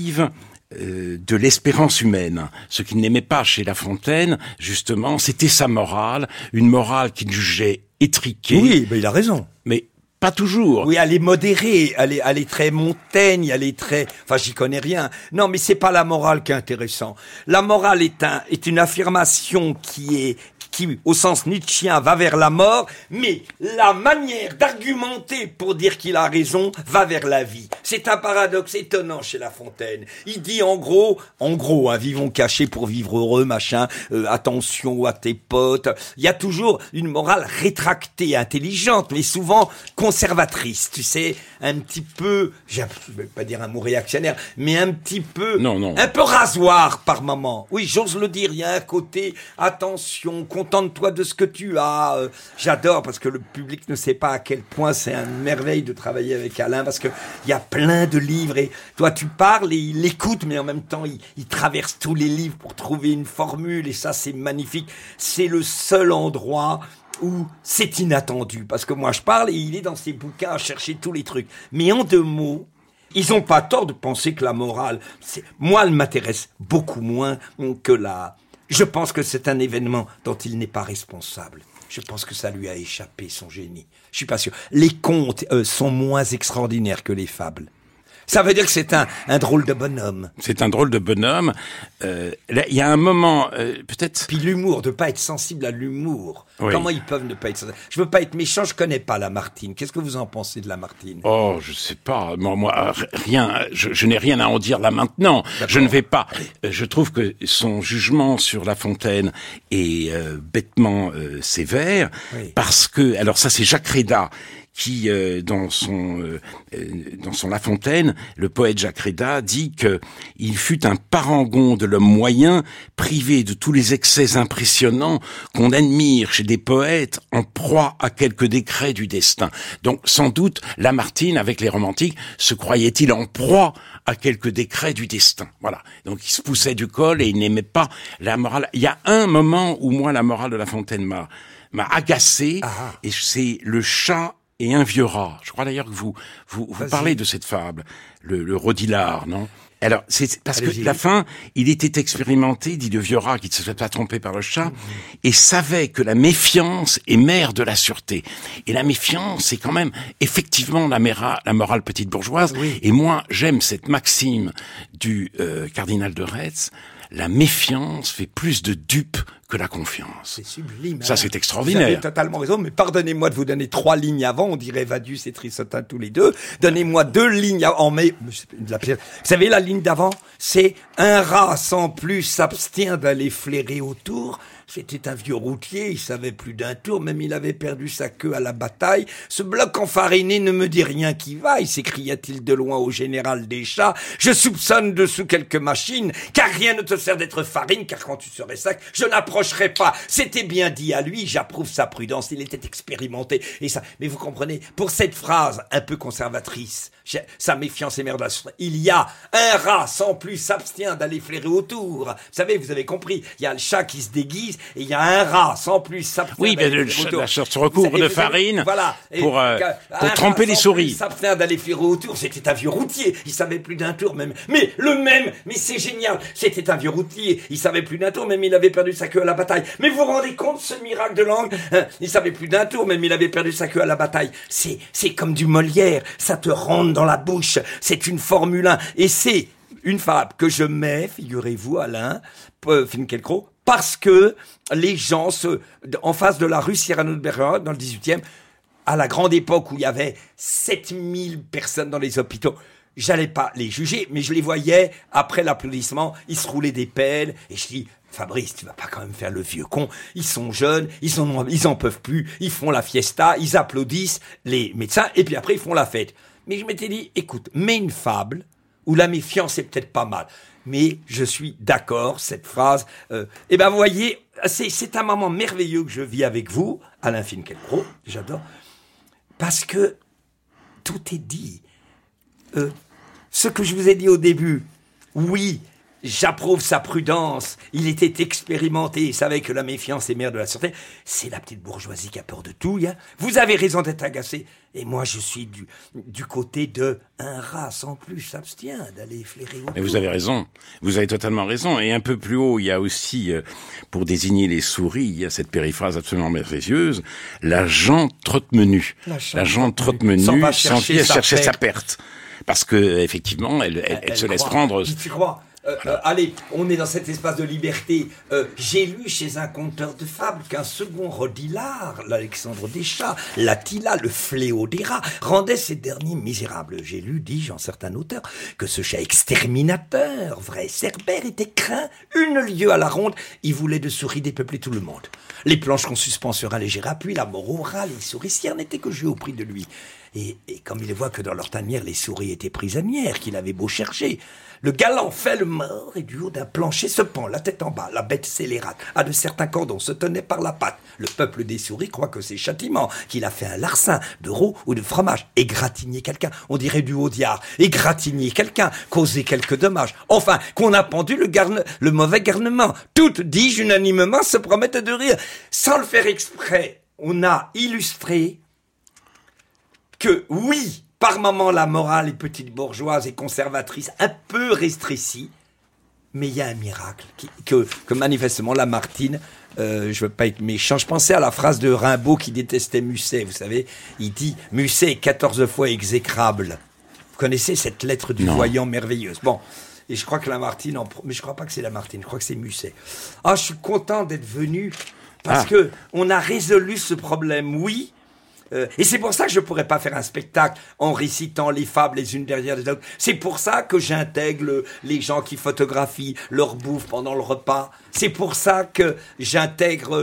de l'espérance humaine. Ce qu'il n'aimait pas chez La Fontaine, justement, c'était sa morale, une morale qu'il jugeait étriquée. Oui, mais il a raison. Mais pas toujours. Oui, elle est modérée, elle est, elle est très Montaigne, elle est très... Enfin, j'y connais rien. Non, mais c'est pas la morale qui est intéressant. La morale est un, est une affirmation qui est, qui, au sens nietzschéen, va vers la mort, mais la manière d'argumenter pour dire qu'il a raison va vers la vie. C'est un paradoxe étonnant chez La Fontaine. Il dit en gros, en gros, hein, vivons cachés pour vivre heureux, machin, euh, attention à tes potes. Il y a toujours une morale rétractée, intelligente, mais souvent conservatrice, tu sais, un petit peu, je vais pas dire un mot réactionnaire, mais un petit peu, non, non. un peu rasoir par moment. Oui, j'ose le dire, il y a un côté, attention, contente-toi de ce que tu as. Euh, j'adore parce que le public ne sait pas à quel point c'est une merveille de travailler avec Alain, parce que il y a plein de livres et toi tu parles et il écoute, mais en même temps il, il traverse tous les livres pour trouver une formule et ça c'est magnifique. C'est le seul endroit où c'est inattendu, parce que moi je parle et il est dans ses bouquins à chercher tous les trucs. Mais en deux mots, ils ont pas tort de penser que la morale, c'est... moi elle m'intéresse beaucoup moins que la... Je pense que c'est un événement dont il n'est pas responsable. Je pense que ça lui a échappé, son génie. Je suis pas sûr. Les contes euh, sont moins extraordinaires que les fables. Ça veut dire que c'est un, un drôle de bonhomme. C'est un drôle de bonhomme. Euh, là, il y a un moment, euh, peut-être... Puis l'humour, de pas être sensible à l'humour. Oui. Comment ils peuvent ne pas être sensibles? Je veux pas être méchant, je connais pas Lamartine. Qu'est-ce que vous en pensez de Lamartine? Oh, je sais pas. Moi, moi rien. Je, je n'ai rien à en dire là maintenant. D'accord. Je ne vais pas. Je trouve que son jugement sur La Fontaine est euh, bêtement euh, sévère, oui. Parce que, alors ça, c'est Jacques Réda qui, euh, dans son euh, dans son La Fontaine, le poète Jacques Réda dit que il fut un parangon de l'homme moyen, privé de tous les excès impressionnants qu'on admire chez des poètes en proie à quelques décrets du destin. Donc, sans doute, Lamartine, avec les romantiques, se croyait-il en proie à quelques décrets du destin. Voilà. Donc, il se poussait du col et il n'aimait pas la morale. Il y a un moment où moi, la morale de La Fontaine m'a m'a agacé, ah. et c'est le chat et un vieux rat. Je crois d'ailleurs que vous vous, vous parlez de cette fable, le, le Rodilard, non? Alors, c'est parce Allez-y. que la fin, il était expérimenté, dit le vieux rat qui ne se fait pas tromper par le chat, mmh. et savait que la méfiance est mère de la sûreté. Et la méfiance, c'est quand même effectivement la, méra, la morale petite bourgeoise. Oui. Et moi, j'aime cette maxime du euh, cardinal de Retz. La méfiance fait plus de dupes que la confiance. C'est sublime. Ça, hein. C'est extraordinaire. Vous avez totalement raison, mais pardonnez-moi de vous donner trois lignes avant, on dirait Vadius et Trissotin tous les deux. Donnez-moi deux lignes en mai. Vous savez, la ligne d'avant, c'est « Un rat sans plus s'abstient d'aller flairer autour ». C'était un vieux routier, il savait plus d'un tour, même il avait perdu sa queue à la bataille. Ce bloc enfariné ne me dit rien qui vaille, s'écria-t-il de loin au général des chats. Je soupçonne dessous quelques machines, car rien ne te sert d'être farine, car quand tu serais sac, je n'approcherai pas. C'était bien dit à lui, j'approuve sa prudence, il était expérimenté. Et ça, mais vous comprenez, pour cette phrase un peu conservatrice, sa méfiance est mère de la sûreté, il y a un rat sans plus s'abstient d'aller flairer autour. Vous savez, vous avez compris, il y a le chat qui se déguise, et il y a un rat sans plus s'abstient. Oui, mais le ch- la sorte recouvre de farine voilà, pour, euh, pour tremper les souris. S'abstient d'aller flairer autour, c'était un vieux routier, il savait plus d'un tour même. Mais le même, mais c'est génial, c'était un vieux routier, il savait plus d'un tour, même il avait perdu sa queue à la bataille. Mais vous vous rendez compte ce miracle de langue, hein, il savait plus d'un tour, même il avait perdu sa queue à la bataille. C'est, c'est comme du Molière, ça te rentre dans la bouche, c'est une Formule un, et c'est une fable que je mets, figurez-vous, Alain euh, Finkielkraut, parce que les gens, se, en face de la rue Cyrano de Bergerac, dans le dix-huitième, à la grande époque où il y avait sept mille personnes dans les hôpitaux, j'allais pas les juger, mais je les voyais, après l'applaudissement, ils se roulaient des pelles, et je dis, Fabrice, tu vas pas quand même faire le vieux con. Ils sont jeunes, ils en, ils en peuvent plus, ils font la fiesta, ils applaudissent les médecins, et puis après ils font la fête. Mais je m'étais dit, écoute, mets une fable où la méfiance est peut-être pas mal. Mais je suis d'accord, cette phrase. Euh, eh ben, vous voyez, c'est, c'est un moment merveilleux que je vis avec vous, Alain Finkielkraut, j'adore, parce que tout est dit. Euh, ce que je vous ai dit au début, oui, j'approuve sa prudence, il était expérimenté, il savait que la méfiance est mère de la sûreté. C'est la petite bourgeoisie qui a peur de tout, hein. Vous avez raison d'être agacé. Et moi, je suis du, du côté de un rat sans plus s'abstient d'aller flairer autour. Et vous avez raison. Vous avez totalement raison. Et un peu plus haut, il y a aussi, euh, pour désigner les souris, il y a cette périphrase absolument merveilleuse, la jante trotte-menu. La jante trotte-menu s'en va chercher, sa, chercher sa perte. Parce que, effectivement, elle, elle, elle, elle se croit. laisse prendre. Tu crois? Euh, euh, allez, on est dans cet espace de liberté. Euh, j'ai lu chez un conteur de fables qu'un second Rodilard, l'Alexandre des chats, l'Attila, le fléau des rats, rendait ces derniers misérables. J'ai lu, dis-je en certains auteurs, que ce chat exterminateur, vrai Cerbère, était craint une lieue à la ronde. Il voulait de souris dépeupler tout le monde. Les planches qu'on suspend sur un léger appui, la mort au rat, les souricières n'étaient que jouées au prix de lui. Et, et comme il voit que dans leur tanière, les souris étaient prisonnières, qu'il avait beau chercher, le galant fait le mort et du haut d'un plancher se pend, la tête en bas, la bête scélérate, à de certains cordons, se tenait par la patte. Le peuple des souris croit que c'est châtiment, qu'il a fait un larcin de roux ou de fromage, égratigner quelqu'un, on dirait du haut diard, égratigner quelqu'un, causer quelques dommages, enfin, qu'on a pendu le, garne, le mauvais garnement. Toutes, dis-je unanimement, se promettent de rire. Sans le faire exprès, on a illustré que oui, par moments la morale est petite bourgeoise et conservatrice, un peu restrécie, mais il y a un miracle qui, que, que manifestement Lamartine, euh, je veux pas être méchant, je pensais à la phrase de Rimbaud qui détestait Musset, vous savez, il dit « Musset est quatorze fois exécrable ». Vous connaissez cette lettre du non. voyant merveilleuse. Bon, et je crois que Lamartine, en... mais je crois pas que c'est Lamartine, je crois que c'est Musset. Ah, je suis content d'être venu parce ah. que on a résolu ce problème, oui. Euh, et c'est pour ça que je pourrais pas faire un spectacle en récitant les fables les unes derrière les autres. C'est pour ça que j'intègre le, les gens qui photographient leur bouffe pendant le repas. C'est pour ça que j'intègre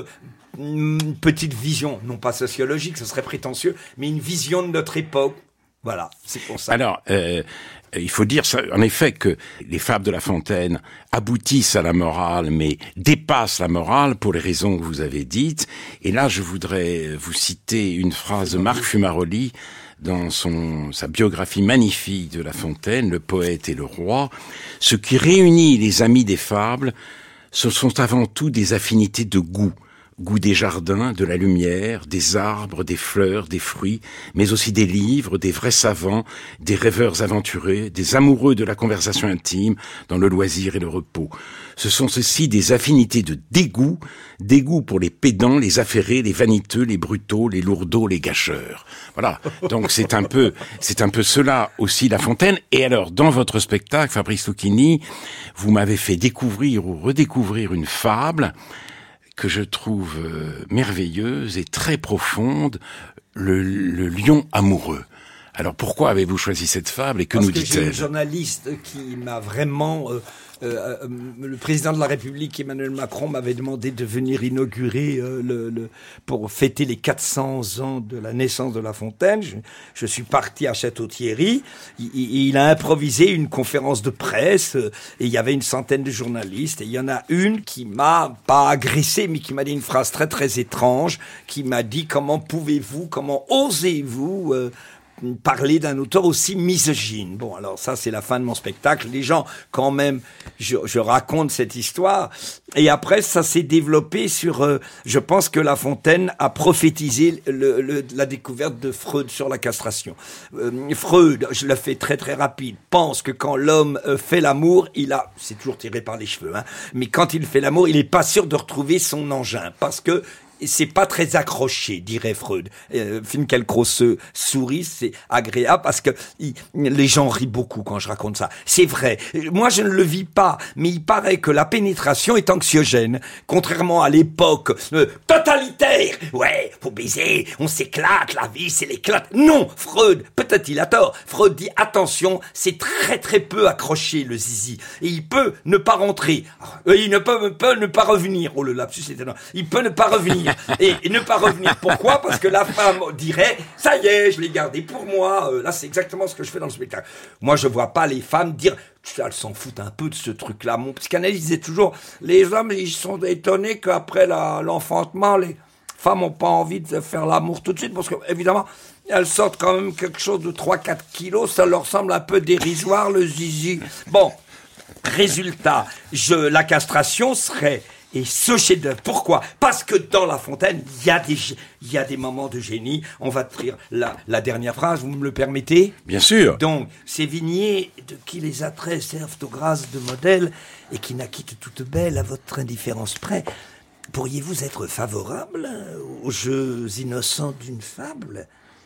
une petite vision, non pas sociologique, ce serait prétentieux, mais une vision de notre époque. Voilà, c'est pour ça. Alors, euh, il faut dire, ça, en effet, que les fables de La Fontaine aboutissent à la morale, mais dépassent la morale pour les raisons que vous avez dites. Et là, je voudrais vous citer une phrase de Marc Fumaroli dans son sa biographie magnifique de La Fontaine, Le poète et le roi. Ce qui réunit les amis des fables, ce sont avant tout des affinités de goût. Goût des jardins, de la lumière, des arbres, des fleurs, des fruits, mais aussi des livres, des vrais savants, des rêveurs aventurés, des amoureux de la conversation intime, dans le loisir et le repos. Ce sont ceci des affinités de dégoût, dégoût pour les pédants, les affairés, les vaniteux, les brutaux, les lourdeaux, les gâcheurs. Voilà. Donc c'est un peu, c'est un peu cela aussi La Fontaine. Et alors, dans votre spectacle, Fabrice Lucchini, vous m'avez fait découvrir ou redécouvrir une fable que je trouve euh, merveilleuse et très profonde, le, le lion amoureux. Alors pourquoi avez-vous choisi cette fable et que Parce nous que dit-elle ? J'ai une journaliste qui m'a vraiment... Euh, euh, euh, le président de la République, Emmanuel Macron, m'avait demandé de venir inaugurer euh, le, le, pour fêter les quatre cents ans de la naissance de La Fontaine. Je, je suis parti à Château-Thierry. Il, il a improvisé une conférence de presse euh, et il y avait une centaine de journalistes. Et il y en a une qui m'a pas agressé, mais qui m'a dit une phrase très très étrange, qui m'a dit: comment pouvez-vous, comment osez-vous euh, parler d'un auteur aussi misogyne. Bon, alors ça, c'est la fin de mon spectacle. Les gens, quand même, je, je raconte cette histoire. Et après, ça s'est développé sur... Euh, je pense que La Fontaine a prophétisé le, le, la découverte de Freud sur la castration. Euh, Freud, je le fais très très rapide, pense que quand l'homme euh, fait l'amour, il a... C'est toujours tiré par les cheveux, hein. Mais quand il fait l'amour, il n'est pas sûr de retrouver son engin. Parce que c'est pas très accroché, dirait Freud. Euh, Finkielkraut se sourit, c'est agréable parce que il, les gens rient beaucoup quand je raconte ça. C'est vrai. Moi, je ne le vis pas, mais il paraît que la pénétration est anxiogène, contrairement à l'époque euh, totalitaire. Ouais, faut baiser, on s'éclate, la vie, c'est l'éclate. Non, Freud, peut-être il a tort. Freud dit attention, c'est très très peu accroché le zizi et il peut ne pas rentrer. Euh, il ne peut, peut ne pas revenir. Oh le lapsus est énorme. Il peut ne pas revenir. Et, et ne pas revenir. Pourquoi ? Parce que la femme dirait « ça y est, je l'ai gardé pour moi euh, ». Là, c'est exactement ce que je fais dans le spectacle. Moi, je vois pas les femmes dire « elles s'en foutent un peu de ce truc-là ». Mon psychanalyste disait toujours « les hommes, ils sont étonnés qu'après la, l'enfantement, les femmes n'ont pas envie de faire l'amour tout de suite ». Parce que, évidemment, elles sortent quand même quelque chose de trois à quatre kilos. Ça leur semble un peu dérisoire, le zizi. Bon, résultat, je, la castration serait... Et ce chef-d'œuvre, pourquoi ? Parce que dans La Fontaine, il y a des, il y a des moments de génie. On va dire la, la dernière phrase, vous me le permettez ? Bien sûr. Donc, ces vignées de qui les attraits servent aux grâces de modèles et qui n'acquittent toute belle à votre indifférence près, pourriez-vous être favorable aux jeux innocents d'une fable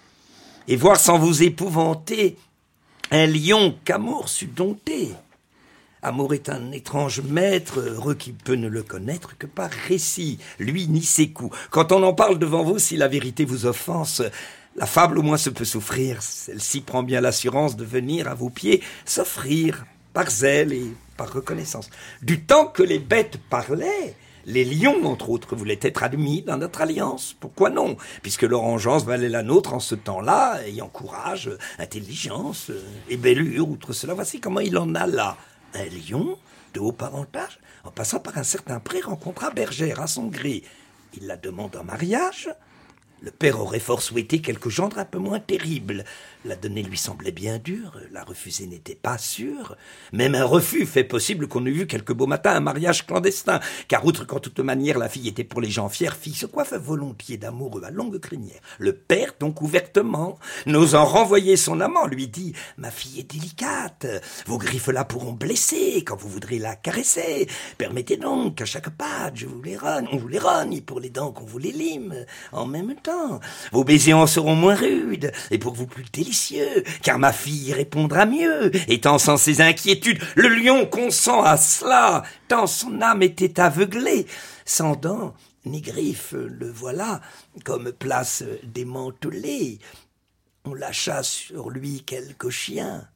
et voir sans vous épouvanter un lion qu'amour sut dompter ? Amour est un étrange maître, heureux qui peut ne le connaître que par récit, lui ni ses coups. Quand on en parle devant vous, si la vérité vous offense, la fable au moins se peut souffrir. Celle-ci prend bien l'assurance de venir à vos pieds s'offrir par zèle et par reconnaissance. Du temps que les bêtes parlaient, les lions, entre autres, voulaient être admis dans notre alliance. Pourquoi non ? Puisque leur engeance valait la nôtre en ce temps-là, ayant courage, intelligence et bellure. Outre cela, voici comment il en alla. Un lion, de haut parentage, en passant par un certain pré, rencontra bergère à son gré. Il la demande en mariage. Le père aurait fort souhaité quelque gendre un peu moins terrible. La donner lui semblait bien dure, la refuser n'était pas sûr. Même un refus fait possible qu'on eût vu quelque beau matin un mariage clandestin, car outre qu'en toute manière la fille était pour les gens fiers, fille se coiffe volontiers d'amoureux à longue crinière. Le père, donc ouvertement, n'osant renvoyer son amant, lui dit « Ma fille est délicate, vos griffes la pourront blesser quand vous voudrez la caresser. Permettez donc qu'à chaque patte, je vous les rogne, on vous les rogne, pour les dents qu'on vous les lime en même temps. Vos baisers en seront moins rudes, et pour vous plus délicieux, car ma fille répondra mieux, étant sans ses inquiétudes. Le lion consent à cela, tant son âme était aveuglée. Sans dents ni griffes, le voilà, comme place démantelée. On lâcha sur lui quelques chiens.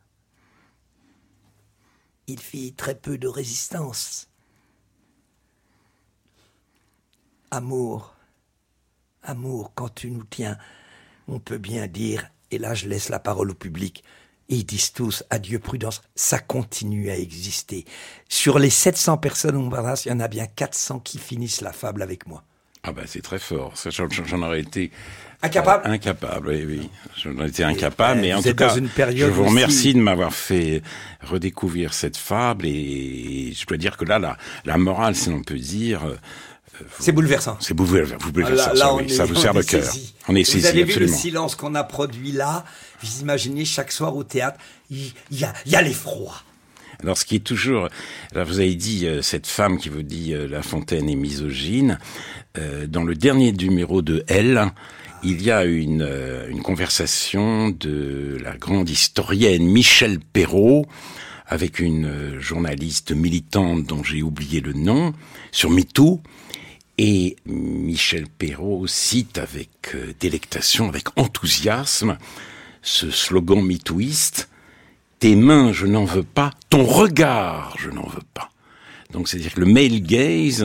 Il fit très peu de résistance. Amour Amour, quand tu nous tiens, on peut bien dire, et là je laisse la parole au public, et ils disent tous adieu prudence, ça continue à exister. Sur les sept cents personnes où on m'embrasse, il y en a bien quatre cents qui finissent la fable avec moi. Ah ben c'est très fort, ça, j'en, j'en aurais été... Incapable euh, Incapable, oui, oui. J'en aurais été incapable, et, mais en tout cas, je vous remercie aussi... de m'avoir fait redécouvrir cette fable, et je dois dire que là, la, la morale, si l'on peut dire... Vous, c'est bouleversant. C'est bouleversant, vous bouleversant, là, là, ça, oui, est, ça vous sert le cœur. On est saisi, vous avez vu absolument. Le silence qu'on a produit là, vous imaginez chaque soir au théâtre, il y a, il y a l'effroi. Alors, ce qui est toujours... Alors, vous avez dit, euh, cette femme qui vous dit euh, La Fontaine est misogyne. Euh, dans le dernier numéro de Elle, il y a une, euh, une conversation de la grande historienne Michel Perrault avec une euh, journaliste militante dont j'ai oublié le nom, sur MeToo. Et Michel Perrault cite avec euh, délectation, avec enthousiasme, ce slogan MeTooiste: tes mains, je n'en veux pas, ton regard, je n'en veux pas. Donc, c'est-à-dire que le male gaze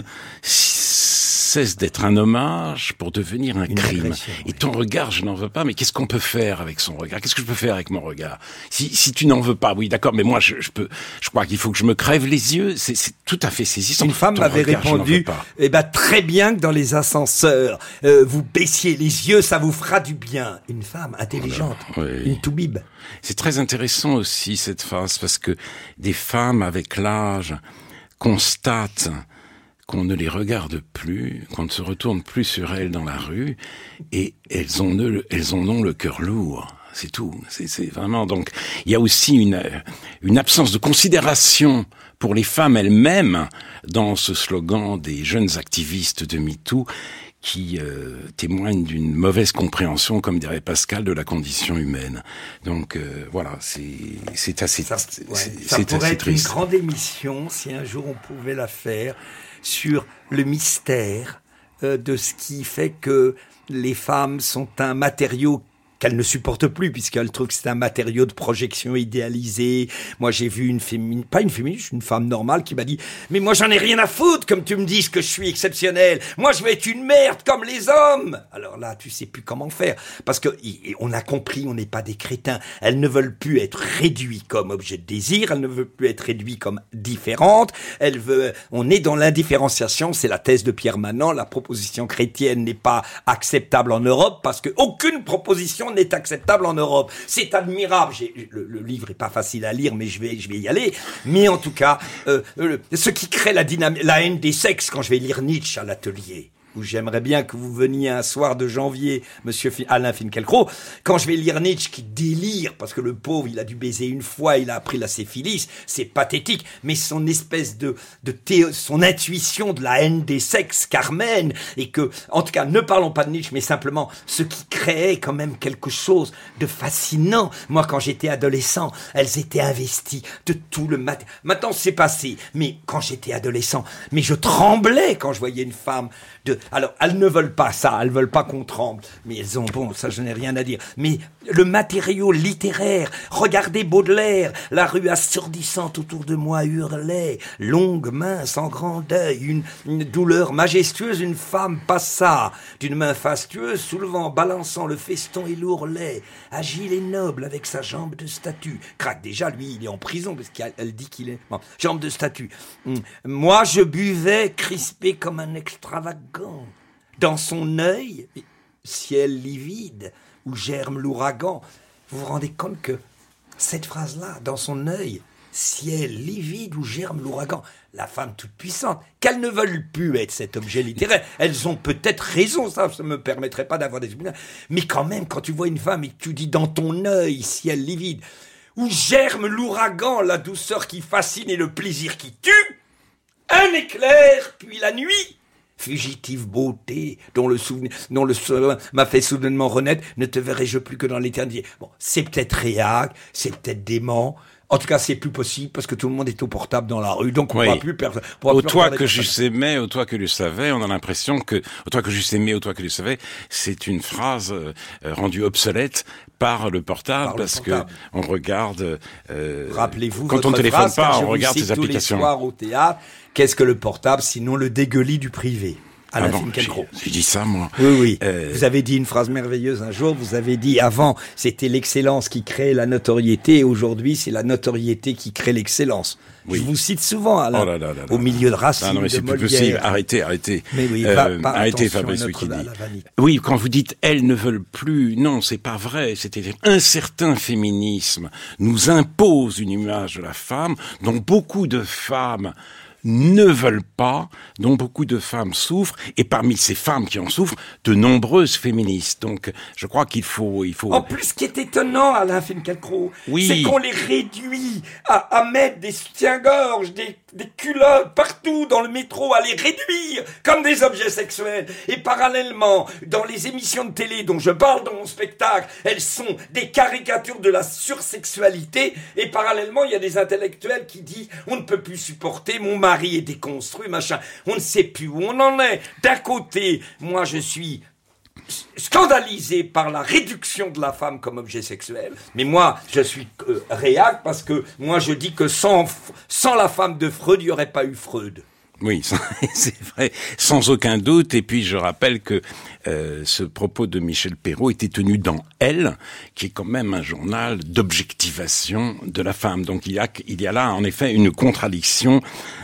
cesse d'être un hommage pour devenir un Une crime. agression, Et ton regard, je n'en veux pas, mais qu'est-ce qu'on peut faire avec son regard? Qu'est-ce que je peux faire avec mon regard? Si, si tu n'en veux pas, oui, d'accord, mais moi, je, je peux, je crois qu'il faut que je me crève les yeux. C'est, c'est tout à fait saisissant. Une femme ton m'avait regard, répondu, eh ben, très bien que dans les ascenseurs, euh, vous baissiez les yeux, ça vous fera du bien. Une femme intelligente, voilà, oui. Une toubib. C'est très intéressant aussi, cette phrase, parce que des femmes, avec l'âge, constatent qu'on ne les regarde plus, qu'on ne se retourne plus sur elles dans la rue, et elles ont le, elles en ont le cœur lourd. C'est tout. C'est, c'est vraiment, donc, il y a aussi une, une absence de considération pour les femmes elles-mêmes dans ce slogan des jeunes activistes de MeToo, qui euh, témoigne d'une mauvaise compréhension, comme dirait Pascal, de la condition humaine. Donc euh, voilà, c'est c'est assez ça, c'est, ouais, c'est, ça c'est pourrait assez être triste. Une grande émission, si un jour on pouvait la faire, sur le mystère euh, de ce qui fait que les femmes sont un matériau qu'elle ne supporte plus, puisqu'elle trouve que c'est un matériau de projection idéalisé. Moi, j'ai vu une féminine, pas une féministe, une femme normale qui m'a dit « Mais moi, j'en ai rien à foutre, comme tu me dis que je suis exceptionnelle. Moi, je vais être une merde comme les hommes. » Alors là, tu sais plus comment faire. Parce que on a compris, on n'est pas des crétins. Elles ne veulent plus être réduites comme objet de désir. Elles ne veulent plus être réduites comme différentes. Elles veulent, on est dans l'indifférenciation. C'est la thèse de Pierre Manant. La proposition chrétienne n'est pas acceptable en Europe parce que aucune proposition n'est acceptable en Europe. C'est admirable. J'ai, le, le livre est pas facile à lire, mais je vais, je vais y aller. Mais en tout cas, euh, euh, ce qui crée la dynamique, la haine des sexes, quand je vais lire Nietzsche à l'atelier, où j'aimerais bien que vous veniez un soir de janvier, monsieur Alain Finkielkraut, quand je vais lire Nietzsche qui délire, parce que le pauvre, il a dû baiser une fois, il a appris la syphilis, c'est pathétique, mais son espèce de, de thé, son intuition de la haine des sexes, Carmen, et que, en tout cas, ne parlons pas de Nietzsche, mais simplement ce qui créait quand même quelque chose de fascinant. Moi, quand j'étais adolescent, elles étaient investies de tout le matin. Maintenant, c'est passé, mais quand j'étais adolescent, mais je tremblais quand je voyais une femme de... Alors, elles ne veulent pas ça, elles veulent pas qu'on tremble, mais elles ont, bon, ça je n'ai rien à dire, mais le matériau littéraire, regardez Baudelaire, la rue assourdissante autour de moi hurlait, longue, mince, en grand deuil, une, une douleur majestueuse, une femme passa, d'une main fastueuse, soulevant, balançant le feston et l'ourlet, agile et noble avec sa jambe de statue. Crac, déjà, lui, il est en prison, parce qu'elle dit qu'il est... Bon, jambe de statue. Hum. Moi, je buvais, crispé comme un extravagant. Dans son œil, ciel livide, où germe l'ouragan. Vous vous rendez compte que cette phrase-là, dans son œil, ciel livide, où germe l'ouragan, la femme toute puissante, qu'elles ne veulent plus être cet objet littéraire. Elles ont peut-être raison, ça ne me permettrait pas d'avoir des opinions. Mais quand même, quand tu vois une femme et que tu dis dans ton œil, ciel livide, où germe l'ouragan, la douceur qui fascine et le plaisir qui tue, un éclair, puis la nuit. Fugitive beauté, dont le souvenir, dont le souvenir m'a fait soudainement renaître, ne te verrai-je plus que dans l'éternité. Bon, c'est peut-être réac, c'est peut-être dément. En tout cas, c'est plus possible parce que tout le monde est au portable dans la rue, donc on ne oui. pourra plus perdre. Au toi que j'eusse aimé, au toi que je savais, on a l'impression que au toi que j'eusse aimé, au toi que je savais, c'est une phrase euh, rendue obsolète par le portable par parce le portable. que on regarde. Euh, Rappelez-vous quand votre on ne téléphone phrase, pas, on je regarde vous cite ses applications. Tous les soirs au théâtre, qu'est-ce que le portable sinon le dégueulis du privé? Alain ah bon, Finkielkraut. J'ai, j'ai dit ça, moi. Oui, oui. Euh... Vous avez dit une phrase merveilleuse un jour. Vous avez dit avant, c'était l'excellence qui crée la notoriété, et aujourd'hui, c'est la notoriété qui crée l'excellence. Oui. Je vous cite souvent, Alain, oh là là là là. au milieu de Racine, non, non, mais de c'est Molière. plus possible. Arrêtez, arrêtez. Mais oui, euh, pas, pas arrêtez, Fabrice Lucchini. Oui, quand vous dites elles ne veulent plus, non, c'est pas vrai. C'est-à-dire un certain féminisme nous impose une image de la femme dont beaucoup de femmes ne veulent pas, dont beaucoup de femmes souffrent, et parmi ces femmes qui en souffrent, de nombreuses féministes. Donc, je crois qu'il faut, il faut. En plus, ce qui est étonnant, Alain Finkielkraut, oui. c'est qu'on les réduit à, à mettre des soutiens-gorge, des, des culottes partout dans le métro, à les réduire comme des objets sexuels. Et parallèlement, dans les émissions de télé dont je parle dans mon spectacle, elles sont des caricatures de la sursexualité. Et parallèlement, il y a des intellectuels qui disent on ne peut plus supporter mon mari. Est déconstruit, machin. On ne sait plus où on en est. D'un côté, moi, je suis scandalisé par la réduction de la femme comme objet sexuel. Mais moi, je suis euh, réac parce que moi, je dis que sans, sans la femme de Freud, il n'y aurait pas eu Freud. Oui, c'est vrai, sans aucun doute. Et puis je rappelle que euh, ce propos de Michel Perrault était tenu dans Elle, qui est quand même un journal d'objectivation de la femme. Donc il y a, il y a là en effet une contradiction,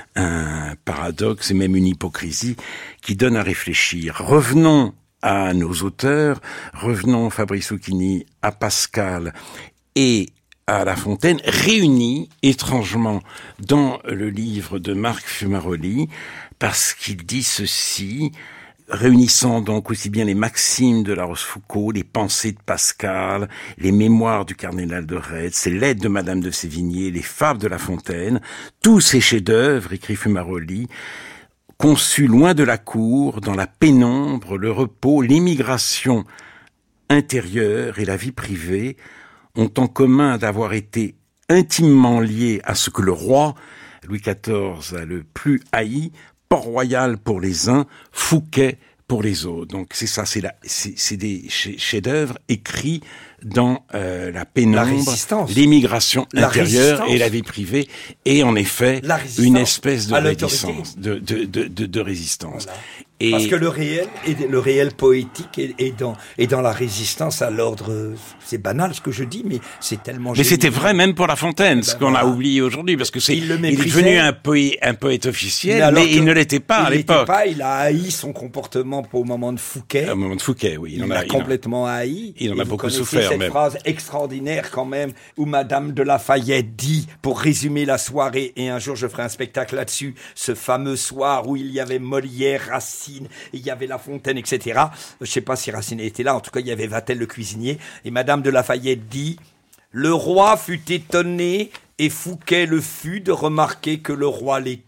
un paradoxe et même une hypocrisie qui donne à réfléchir. Revenons à nos auteurs, revenons Fabrice Lucchini à Pascal et à La Fontaine, réunis étrangement dans le livre de Marc Fumaroli, parce qu'il dit ceci, réunissant donc aussi bien les maximes de La Rochefoucauld, les pensées de Pascal, les mémoires du cardinal de Retz, les lettres de Madame de Sévigné, les fables de La Fontaine, tous ces chefs-d'œuvre, écrit Fumaroli, conçus loin de la cour, dans la pénombre, le repos, l'immigration intérieure et la vie privée, ont en commun d'avoir été intimement liés à ce que le roi, Louis quatorze, a le plus haï, Port-Royal pour les uns, Fouquet pour les autres. Donc c'est ça, c'est, la, c'est, c'est des chefs-d'œuvre écrits dans euh, la pénombre, la l'immigration intérieure et la vie privée, et en effet une espèce de résistance, de, de, de, de, de résistance. Voilà. Et parce que le réel, est, le réel poétique est, est, dans, est dans la résistance à l'ordre. C'est banal ce que je dis, mais c'est tellement. Mais génial. C'était vrai même pour La Fontaine, ben ce qu'on voilà. a oublié aujourd'hui, parce que c'est il, il est devenu un poète, un poète officiel, mais, mais il ne l'était pas il à l'époque. Pas, il a haï son comportement au moment de Fouquet. Au moment de Fouquet, oui, il, il en a, il complètement a, haï. Il en a et beaucoup vous souffert cette même. Phrase extraordinaire quand même où Madame de Lafayette dit, pour résumer la soirée, et un jour je ferai un spectacle là-dessus, ce fameux soir où il y avait Molière, Racine, il y avait La Fontaine, et cetera. Je ne sais pas si Racine était là, en tout cas il y avait Vatel le cuisinier, et Madame de Lafayette dit « Le roi fut étonné, et Fouquet le fut de remarquer que le roi l'était. »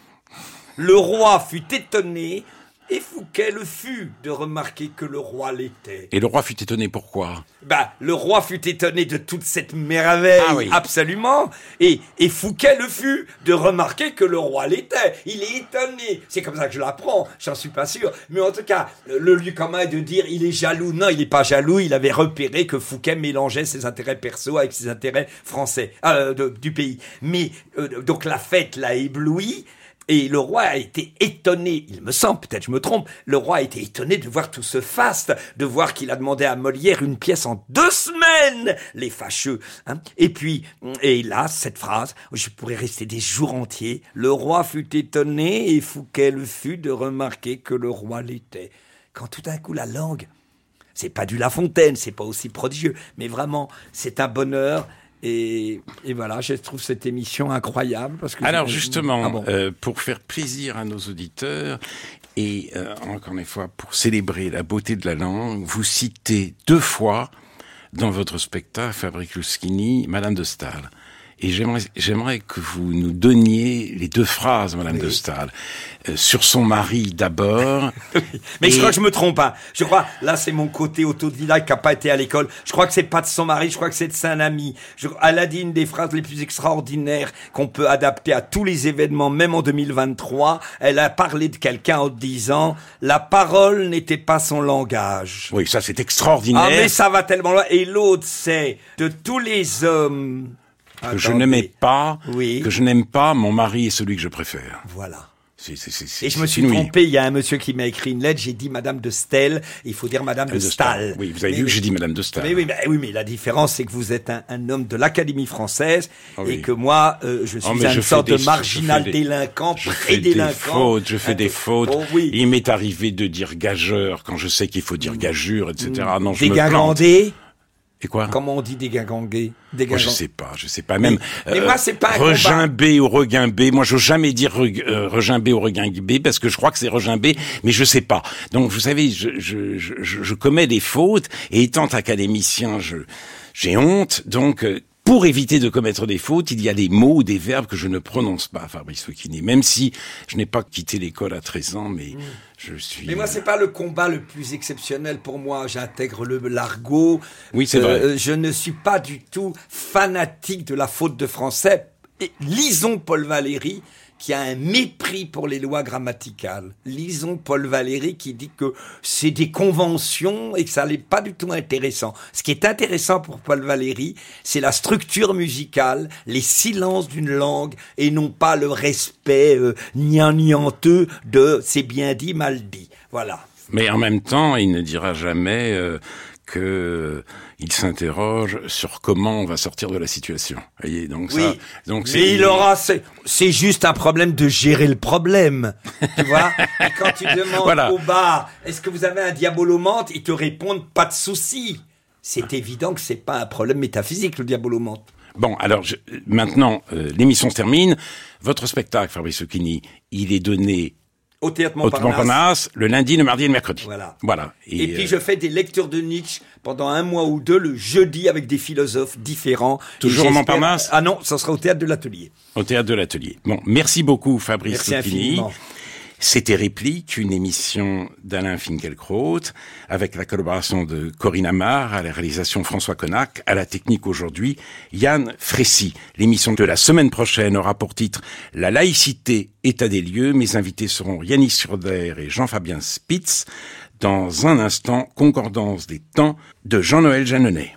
Le roi fut étonné, et Fouquet le fut de remarquer que le roi l'était. Et le roi fut étonné pourquoi ? Bah, le roi fut étonné de toute cette merveille, ah oui. absolument. Et, et Fouquet le fut de remarquer que le roi l'était. Il est étonné. C'est comme ça que je l'apprends. J'en suis pas sûr. Mais en tout cas, le lieu commun est de dire il est jaloux. Non, il est pas jaloux. Il avait repéré que Fouquet mélangeait ses intérêts perso avec ses intérêts français, euh, de, du pays. Mais, euh, donc la fête l'a ébloui. Et le roi a été étonné, il me semble, peut-être je me trompe, le roi a été étonné de voir tout ce faste, de voir qu'il a demandé à Molière une pièce en deux semaines, les fâcheux. Hein. Et puis, et là, cette phrase, je pourrais rester des jours entiers, le roi fut étonné et Fouquet le fut de remarquer que le roi l'était. Quand tout d'un coup la langue, c'est pas du La Fontaine, c'est pas aussi prodigieux, mais vraiment, c'est un bonheur. Et, et voilà, je trouve cette émission incroyable. Parce que Alors justement, ah bon. euh, pour faire plaisir à nos auditeurs et euh, encore une fois pour célébrer la beauté de la langue, vous citez deux fois dans votre spectacle, Fabrice Lucchini, Madame de Staël. Et j'aimerais, j'aimerais que vous nous donniez les deux phrases, Madame oui. de Staël. Euh, sur son mari d'abord. Mais et... je crois que je me trompe. Hein. Je crois, là c'est mon côté autodidacte qui n'a pas été à l'école. Je crois que c'est pas de son mari, je crois que c'est de un ami. Je... Elle a dit une des phrases les plus extraordinaires qu'on peut adapter à tous les événements, même en deux mille vingt-trois. Elle a parlé de quelqu'un en disant « La parole n'était pas son langage ». Oui, ça c'est extraordinaire. Ah mais ça va tellement loin. Et l'autre c'est « De tous les hommes ». Que Attendez. je n'aimais pas, oui. que je n'aime pas, mon mari est celui que je préfère. Voilà. C'est, c'est, c'est, c'est, et je me suis inouï. trompé, il y a un monsieur qui m'a écrit une lettre, j'ai dit Madame de Stel, il faut dire Madame de, de Staël. Oui, vous avez mais, vu que j'ai dit Madame de Staël. Mais oui, mais, oui, mais la différence, c'est que vous êtes un, un homme de l'Académie française, oh, oui. et que moi, euh, je suis oh, une sorte de marginal des, délinquant, je fais des fautes, je fais des fautes. Oh, oui. Il m'est arrivé de dire gageur quand je sais qu'il faut dire gageure, et cetera. Non, je me plante. Et quoi? Comment on dit dégingandé? Moi, je sais pas, je sais pas. Même mais, mais euh, moi, c'est pas un regimbé ou regimbé. Moi, je veux jamais dire re, euh, regimbé ou regimbé parce que je crois que c'est regimbé, mais je sais pas. Donc, vous savez, je, je, je, je commets des fautes et étant académicien, je, j'ai honte. Donc, euh, pour éviter de commettre des fautes, il y a des mots ou des verbes que je ne prononce pas, Fabrice Lucchini. Même si je n'ai pas quitté l'école à treize ans, mais mmh. je suis... Mais moi, c'est pas le combat le plus exceptionnel pour moi. J'intègre le l'argot. Oui, c'est euh, vrai. Je ne suis pas du tout fanatique de la faute de français. Et lisons Paul Valéry, qui a un mépris pour les lois grammaticales. Lisons Paul Valéry qui dit que c'est des conventions et que ça n'est pas du tout intéressant. Ce qui est intéressant pour Paul Valéry, c'est la structure musicale, les silences d'une langue et non pas le respect euh, gnangnanteux de « c'est bien dit, mal dit ». Voilà. Mais en même temps, il ne dira jamais... Euh... que euh, il s'interroge sur comment on va sortir de la situation. Vous voyez, donc oui, ça, donc mais il aura, c'est, c'est juste un problème de gérer le problème, tu vois. Et quand tu demandes voilà. au bar, est-ce que vous avez un diabolomante, ils te répondent pas de souci. C'est évident que c'est pas un problème métaphysique le diabolomante. Bon, alors je, maintenant euh, l'émission se termine. Votre spectacle, Fabrice Lucchini, il est donné au Théâtre Montparnasse. Montparnasse, le lundi, le mardi et le mercredi. Voilà. Voilà. Et, et puis euh... je fais des lectures de Nietzsche pendant un mois ou deux le jeudi avec des philosophes différents. Toujours au Montparnasse ? Ah non, ça sera au Théâtre de l'Atelier. Au Théâtre de l'Atelier. Bon, merci beaucoup Fabrice Lucchini. Merci infiniment. C'était Réplique, une émission d'Alain Finkielkraut, avec la collaboration de Corinne Amar, à la réalisation François Connac, à la technique aujourd'hui, Yann Frécy. L'émission de la semaine prochaine aura pour titre La laïcité, état des lieux. Mes invités seront Yannis Surder et Jean-Fabien Spitz. Dans un instant, concordance des temps de Jean-Noël Jeanneney.